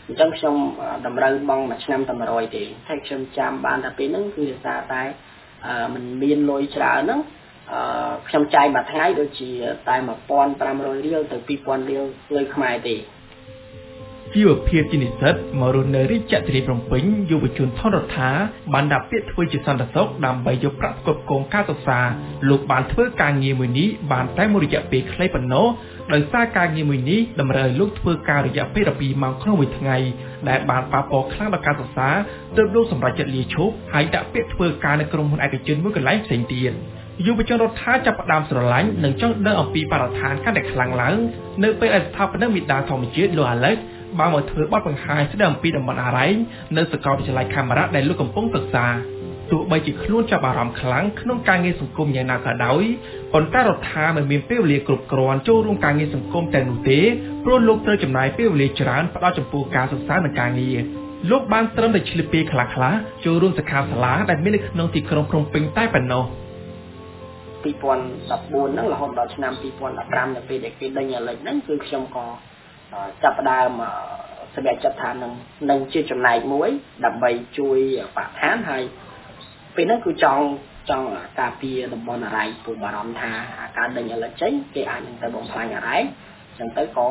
អញ្ចឹងខ្ញុំតម្រូវបងមួយឆ្នាំតែone hundredទេតែខ្ញុំចាំបានតែពេលហ្នឹងគឺដោយសារតែมันមានលុយច្រើនហ្នឹងអឺខ្ញុំចាយមួយថ្ងៃដូចជាតែone thousand five hundredរៀលទៅtwo thousandរៀលលុយខ្មែរទេជីវភាពជានិស្សិតមករស់នៅរាជធានីភ្នំពេញយុវជនថនរដ្ឋាបានដាក់ពាក្យធ្វើជាសន្តិសុខដើម្បីយកប្រាក់ផ្គត់ផ្គង់ការសិក្សាលោកបានធ្វើការងារមួយនេះបានតែមួយរយៈពេលខ្លីប៉ុណ្ណោះដោយសារការងារមួយនេះតម្រូវឲ្យលោកធ្វើការរយៈពេលtwelveម៉ោងក្នុងមួយថ្ងៃដែលបានប៉ះពាល់ខ្លាំងដល់ការសិក្សាទើបលោកសម្រេចចិត្តលាឈប់ហើយដាក់ពាក្យធ្វើការនៅក្រុមហ៊ុនឯកជនមួយកន្លែងផ្សេងទៀតយុវជនរដ្ឋាចាប់ផ្ដើមស្រឡាញ់និងចង់ដឹងអំពីបរិស្ថានកាន់តែខ្លាំងឡើងនៅពេលដែលស្ថាបនិកមេដាធម្មជាតិលោក Alex បានមកធ្វើបទបង្ហាញស្ដីអំពីតំបន់អារ៉ែងនៅសាកលវិទ្យាល័យកាមេរ៉ាដែលលោកកំពុងសិក្សាទោះបីជាខ្លួនចាប់អារម្មណ៍ខ្លាំងក្នុងការងារសង្គមយ៉ាងណាក៏ដោយប៉ុន្តែរដ្ឋាមិនមានពេលវេលាគ្រប់គ្រាន់ចូលរួមការងារសង្គមទាំងនោះទេព្រោះលោកត្រូវចំណាយពេលវេលាច្រើនផ្ដោតចំពោះការសិក្សានិងការងារលោកបានត្រឹមតែឆ្លៀតពេលខ្លះៗចូលរួមសិក្ខាសាលាដែលមាននៅក្នុងទីក្រុងភ្នំពេញតែប៉ុណ្ណោះtwo thousand fourteenហ្នឹងរហូតដល់ឆ្នាំtwo thousand fifteenនៅពេលដែលគេដេញអាលិចហ្នឹងគឺខ្ញុំក៏ចាប់ផ្ដើមសម្រេចចិត្តថានឹងនឹងជាចំណែកមួយដើម្បីជួយបរិស្ថានហើយពេលហ្នឹងគឺចង់ចង់ការពារតំបន់អារ៉ែងព្រោះបារម្ភថាការដេញអាលិចចេញគេអាចនឹងទៅបំផ្លាញអារ៉ែងអញ្ចឹងទៅក៏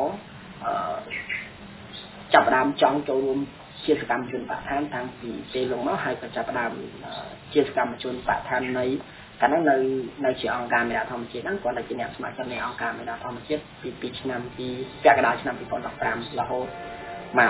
ចាប់ផ្ដើមចង់ចូលរួមជាសកម្មជនបរិស្ថានតាំងពីពេលនោះមកហើយក៏ចាប់ផ្ដើមជាសកម្មជនបរិស្ថាននៃកាលនោះនៅនៅជាអង្គការមេដាធម្មជាតិហ្នឹងគាត់តែជាអ្នកស្ម័គ្រចិត្តនៃអង្គការមេដាធម្មជាតិពីពីឆ្នាំពីពាក់កណ្ដាលឆ្នាំtwo thousand fifteenរហូតមក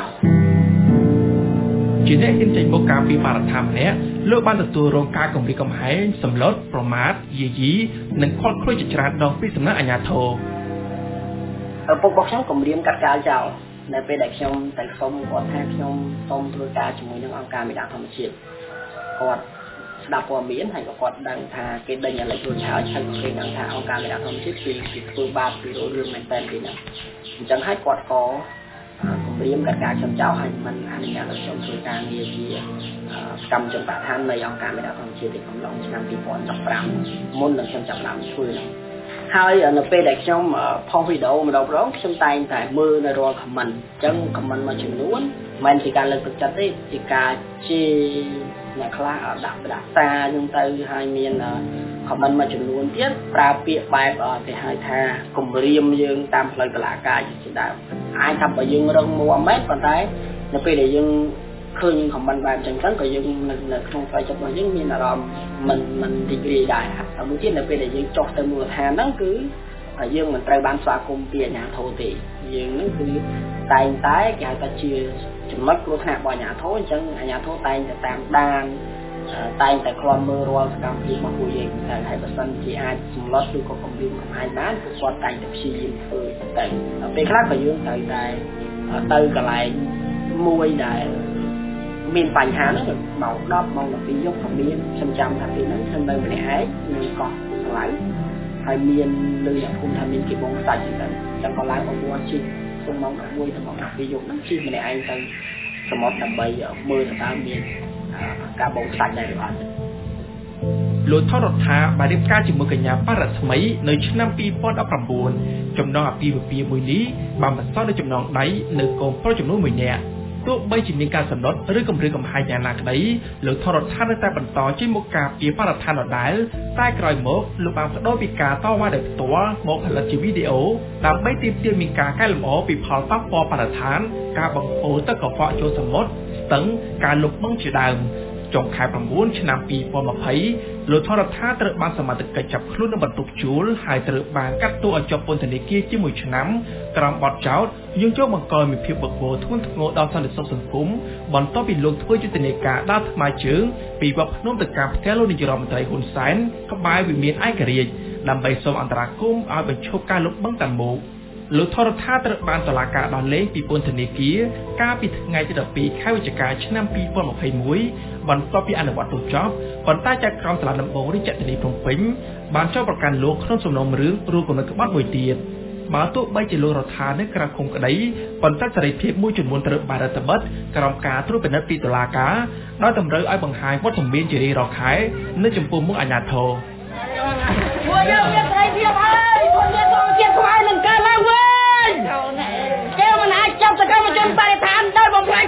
ជាអ្នកហ៊ានចេញមុខការពីបរិស្ថានម្នាក់លោកបានទទួលរងការគំរាមកំហែងសម្លុតប្រមាថយាយីនិងខកខ្លួនជាច្រើនដងពីសំណាក់អាជ្ញាធរឪពុករបស់ខ្ញុំគំរាមកាត់កាល់ចោលនៅពេលដែលខ្ញុំទៅសុំគាត់ថាខ្ញុំសូមធ្វើការជាមួយនឹងអង្គការមេដាធម្មជាតិគាត់ស្ដាប់ព័ត៌មានហើយក៏គាត់ដឹងថាគេដេញអាលិចរួចហើយហើយគេដឹងថាអង្គការមេដាធម្មជាតិគឺគេធ្វើបាបពីរឿងមែនតើគេហ្នឹងអញ្ចឹងហើយគាត់ក៏គម្រាមកាត់ការខ្ញុំចោលហើយមិនអនុញ្ញាតឲ្យខ្ញុំធ្វើការងារជាកម្មជនបរិស្ថាននៃអង្គការមេដាធម្មជាតិក្នុងឡងឆ្នាំtwo thousand fifteenមុននឹងខ្ញុំចាប់ផ្ដើមធ្វើហ្នឹងហើយនៅពេលដែលខ្ញុំផុសវីដេអូម្ដងម្ដងខ្ញុំតែងតែមើលនៅរាល់ comment អញ្ចឹង comment មួយចំនួនមិនជាការលើកទឹកចិត្តទេជាការជាអ្នកខ្លះដាក់បដាសាអញ្ចឹងទៅហើយមាន comment មួយចំនួនទៀតប្រើពាក្យបែបគេហៅថាគំរាមយើងតាមផ្លូវតុលាការជាដើមអាចថាបើយើងរឹងមាំមែនប៉ុន្តែនៅពេលដែលយើងឃើញ comment បែបអញ្ចឹងទៅក៏យើងនៅក្នុងផ្លូវចិត្តរបស់យើងមានអារម្មណ៍មិនមិនរីករាយដែរហើយមួយទៀតនៅពេលដែលយើងចុះទៅមូលដ្ឋានហ្នឹងគឺយើងមិនត្រូវបានស្វាគមន៍ពីអាជ្ញាធរទេយើងហ្នឹងគឺតែងតែគេហៅថាជាចំណុចគ្រោះថ្នាក់របស់អាជ្ញាធរអញ្ចឹងអាជ្ញាធរតែងតែតាមដានតែងតែឃ្លាំមើលរាល់សកម្មភាពរបស់ពួកយើងតែហើយបើសិនជាអាចសម្លុតឬក៏គំរាមកំហែងបានពួកគាត់តែងតែព្យាយាមធ្វើតែពេលខ្លះក៏យើងត្រូវតែទៅកន្លែងមួយដែលមានបញ្ហាហ្នឹងម៉ោងtenម៉ោងtwelveយប់ក៏មានខ្ញុំចាំថាពេលហ្នឹងខ្ញុំនៅម្នាក់ឯងនៅកោះស្លៅហើយមានលើអ្នកភូមិថាមានគេបងសាច់អញ្ចឹងចាំក៏ឡើងមកមួយជិះទៅម៉ោងelevenទៅម៉ោងtwelveយប់ហ្នឹងជិះម្នាក់ឯងទៅសមុទ្រដើម្បីមើលថាតើមានការបងសាច់ដែរឬអត់លោកថនរដ្ឋាបានរៀបការជាមួយកញ្ញាប៉ារស្មីនៅឆ្នាំtwo thousand nineteenចំណងអាពាហ៍ពិពាហ៍មួយនេះបានបន្សល់នូវចំណងដៃនៅកូនប្រុសចំនួនoneនាក់ទោះបីជាមានការសម្លុតឬគំរាមកំហែងយ៉ាងណាក្តីលោកថនរដ្ឋានៅតែបន្តជិះមុខការពីបរិស្ថានដដែលតែក្រោយមកលោកបានបដូរពីការតវ៉ាដោយផ្ទាល់មកផលិតជាវីដេអូដើម្បីទាមទារមានការកែលម្អពីផលប៉ះពាល់បរិស្ថានការបង្ហូរទឹកកខ្វក់ចូលសមុទ្រស្ទឹងការលុបបង្កជាដើមចុងខែnineឆ្នាំtwo thousand twentyលោកថនរដ្ឋាត្រូវបានសមត្ថកិច្ចចាប់ខ្លួននៅបន្ទប់ជួលហើយត្រូវបានកាត់ទោសឲ្យជាប់ពន្ធនាគារជាមួយឆ្នាំក្រោមបទចោទយាងចូលបង្កមានភាពបកបោធ្ងន់ធ្ងរដល់សន្តិសុខសង្គមបន្ទាប់ពីលោកធ្វើយុទ្ធនាការដើរថ្មើរជើងពីវត្តភ្នំទៅកាន់ផ្ទះលោកនាយរដ្ឋមន្ត្រីហ៊ុនសែនក្បែរវិមានឯករាជ្យដើម្បីសូមអន្តរាគមន៍ឲ្យបញ្ឈប់ការលុបបង្កតាមមុខលោកថនរដ្ឋាត្រូវបានតុលាការដោះលែងពីពន្ធនាគារកាលពីថ្ងៃទីtwelveខែវិច្ឆិកាឆ្នាំtwo thousand twenty-oneបន្ទាប់ពីអនុវត្តទោសចប់ប៉ុន្តែចៅក្រមសាលាដំបងរាជធានីភ្នំពេញបានចោទប្រកាន់លោកក្នុងសំណុំរឿងរួមគំនិតក្បត់មួយទៀតបើទោះបីជាលោករដ្ឋានៅក្រៅឃុំក្តីប៉ុន្តែសេរីភាពមួយចំនួនត្រូវបានរដ្ឋបិទក្រោមការត្រួតពិនិត្យពីតុលាការដោយតម្រូវឲ្យបង្ហាញវត្តមានជារៀងរាល់ខែនៅចំពោះមុខអាជ្ញាធរពួកយើងមានសេរីភាពហើយពួកយើងសូមជាស្វ័យនឹងការឡើងវិញគេមិនអាចចាប់សកម្មជនបរិស្ថានដោយបំផ្លាញ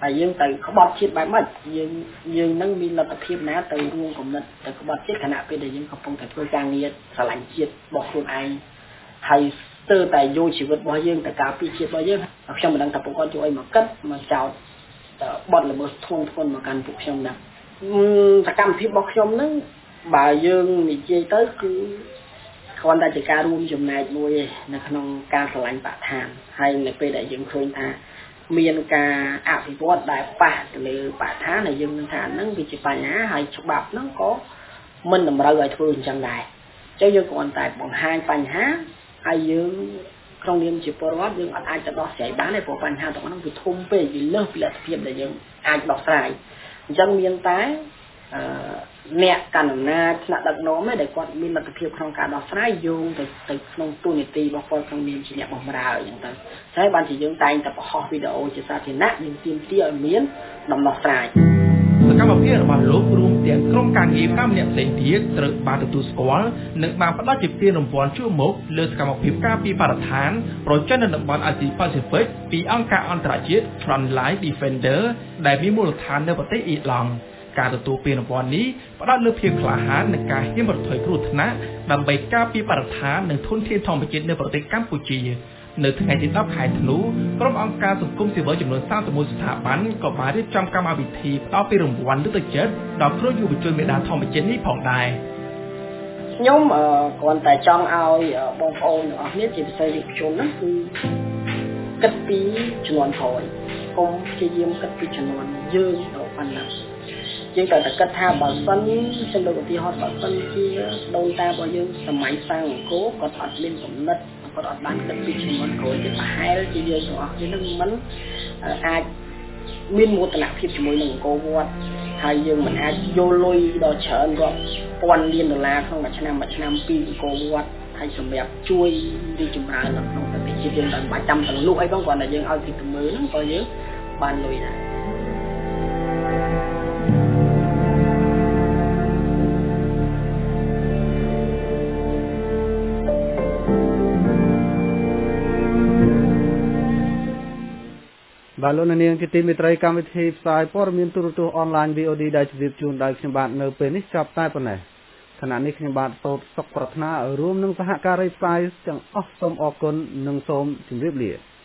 ហើយយើងទៅក្បត់ជាតិបែបម៉េចយើងយើងនឹងមានលទ្ធភាពណាទៅរួមគំនិតទៅក្បត់ជាតិខណៈពេលដែលយើងកំពុងតែធ្វើការងារស្រឡាញ់ជាតិរបស់ខ្លួនឯងហើយស្ទើរតែយកជីវិតរបស់យើងទៅការពារជាតិរបស់យើងខ្ញុំមិនដឹងថាពួកគាត់ជួយអីមកគិតមកចោទបត់ល្មើសធ្ងន់ធ្ងរមកកាន់ពួកខ្ញុំដែរសកម្មភាពរបស់ខ្ញុំហ្នឹងបើយើងនិយាយទៅគឺគ្រាន់តែជាការរួមចំណែកមួយនៅក្នុងការស្រឡាញ់បរិស្ថានហើយនៅពេលដែលយើងឃើញថាមានការអភិវឌ្ឍដែលប៉ះទៅលើបរិស្ថានហើយយើងនឹងថាហ្នឹងវាជាបញ្ហាហើយច្បាប់ហ្នឹងក៏មិនតម្រូវឲ្យធ្វើអញ្ចឹងដែរអញ្ចឹងយើងគ្រាន់តែបង្ហាញបញ្ហាហើយយើងក្នុងនាមជាពលរដ្ឋយើងអត់អាចទៅដោះស្រាយបានទេព្រោះបញ្ហាទាំងនោះវាធំពេកវាលើសពីលទ្ធភាពដែលយើងអាចដោះស្រាយអញ្ចឹងមានតែអឺអ្នកកណ្ដាលអំណាចថ្នាក់ដឹកនាំឯដែលគាត់មានលទ្ធភាពក្នុងការដោះស្រាយយោងទៅទៅក្នុងទូនីតិរបស់គាត់ក្នុងនាមជាអ្នកបម្រើអញ្ចឹងទៅហើយបានជាយើងតែងតែបង្ហោះវីដេអូជាសាធារណៈយើងទាមទារឲ្យមានដំណោះស្រាយសកម្មភាពរបស់លោករួមទាំងក្រុមការងារ5នាក់ផ្សេងទៀតត្រូវបានទទួលស្គាល់និងបានផ្ដល់ជាពានរង្វាន់ជួរមុខលើសកម្មភាពការពារបរិស្ថានប្រចាំនៅតំបន់ Asia Pacific ពីអង្គការអន្តរជាតិ Frontline Defender ដែលមានមូលដ្ឋាននៅប្រទេសអ៊ីឡង់ការទទួលពានរង្វាន់នេះផ្ដោតលើភាពក្លាហាននិងការហ៊ានប្រថុយគ្រោះថ្នាក់ដើម្បីការពារបរិស្ថាននិងធនធានធម្មជាតិនៅប្រទេសកម្ពុជានៅថ្ងៃទីដប់ខែធ្នូក្រុមអង្គការសង្គមស៊ីវិលចំនួនសាមសិបមួយស្ថាប័នក៏បានរៀបចំកម្មវិធីផ្ដល់ពានរង្វាន់លើកទឹកចិត្តដល់គ្រូយុវជនមេដាធម្មជាតិនេះផងដែរខ្ញុំគ្រាន់តែចង់ឲ្យបងប្អូនទាំងអស់គ្នាជាពិសេសយុវជនហ្នឹងគឺគិតពីចំនួនក្រោយកុំព្យាយាមគិតពីចំនួនយើងទៅប៉ុណ្ណាយើងត្រូវតែគិតថាបើសិនខ្ញុំលើកឧទាហរណ៍បើសិនជាដូនតារបស់យើងសម័យសាងអង្គរគាត់អត់មានគំនិតគាត់អត់បានគិតពីចំនួនក្រោយទេប្រហែលជាយើងទាំងអស់គ្នានឹងមិនអាចមានមោទនភាពជាមួយនឹងអង្គរវត្តហើយយើងមិនអាចយកលុយដល់ច្រើនរាប់ពាន់លានដុល្លារក្នុងមួយឆ្នាំមួយឆ្នាំពីអង្គរវត្តហើយសម្រាប់ជួយរីកចម្រើននៅក្នុងប្រទេសជាតិយើងដោយមិនបាច់ចាំទាំងលក់អីផងគ្រាន់តែយើងឲ្យពីទៅមើលហ្នឹងក៏យើងបានលុយដែរបាទលោកនាងជាទីមេត្រីកម្មវិធីផ្សាយព័ត៌មានទូរទស្សន៍អនឡាញ វី អូ ឌី ដែលជម្រាបជូនដោយខ្ញុំបាទនៅពេលនេះចប់តែប៉ុណ្ណេះខណៈនេះខ្ញុំបាទសូមសុខប្រាថ្នារួមនឹងសហការីផ្សាយទាំងអស់សូមអរគុណនិងសូមជម្រាបលា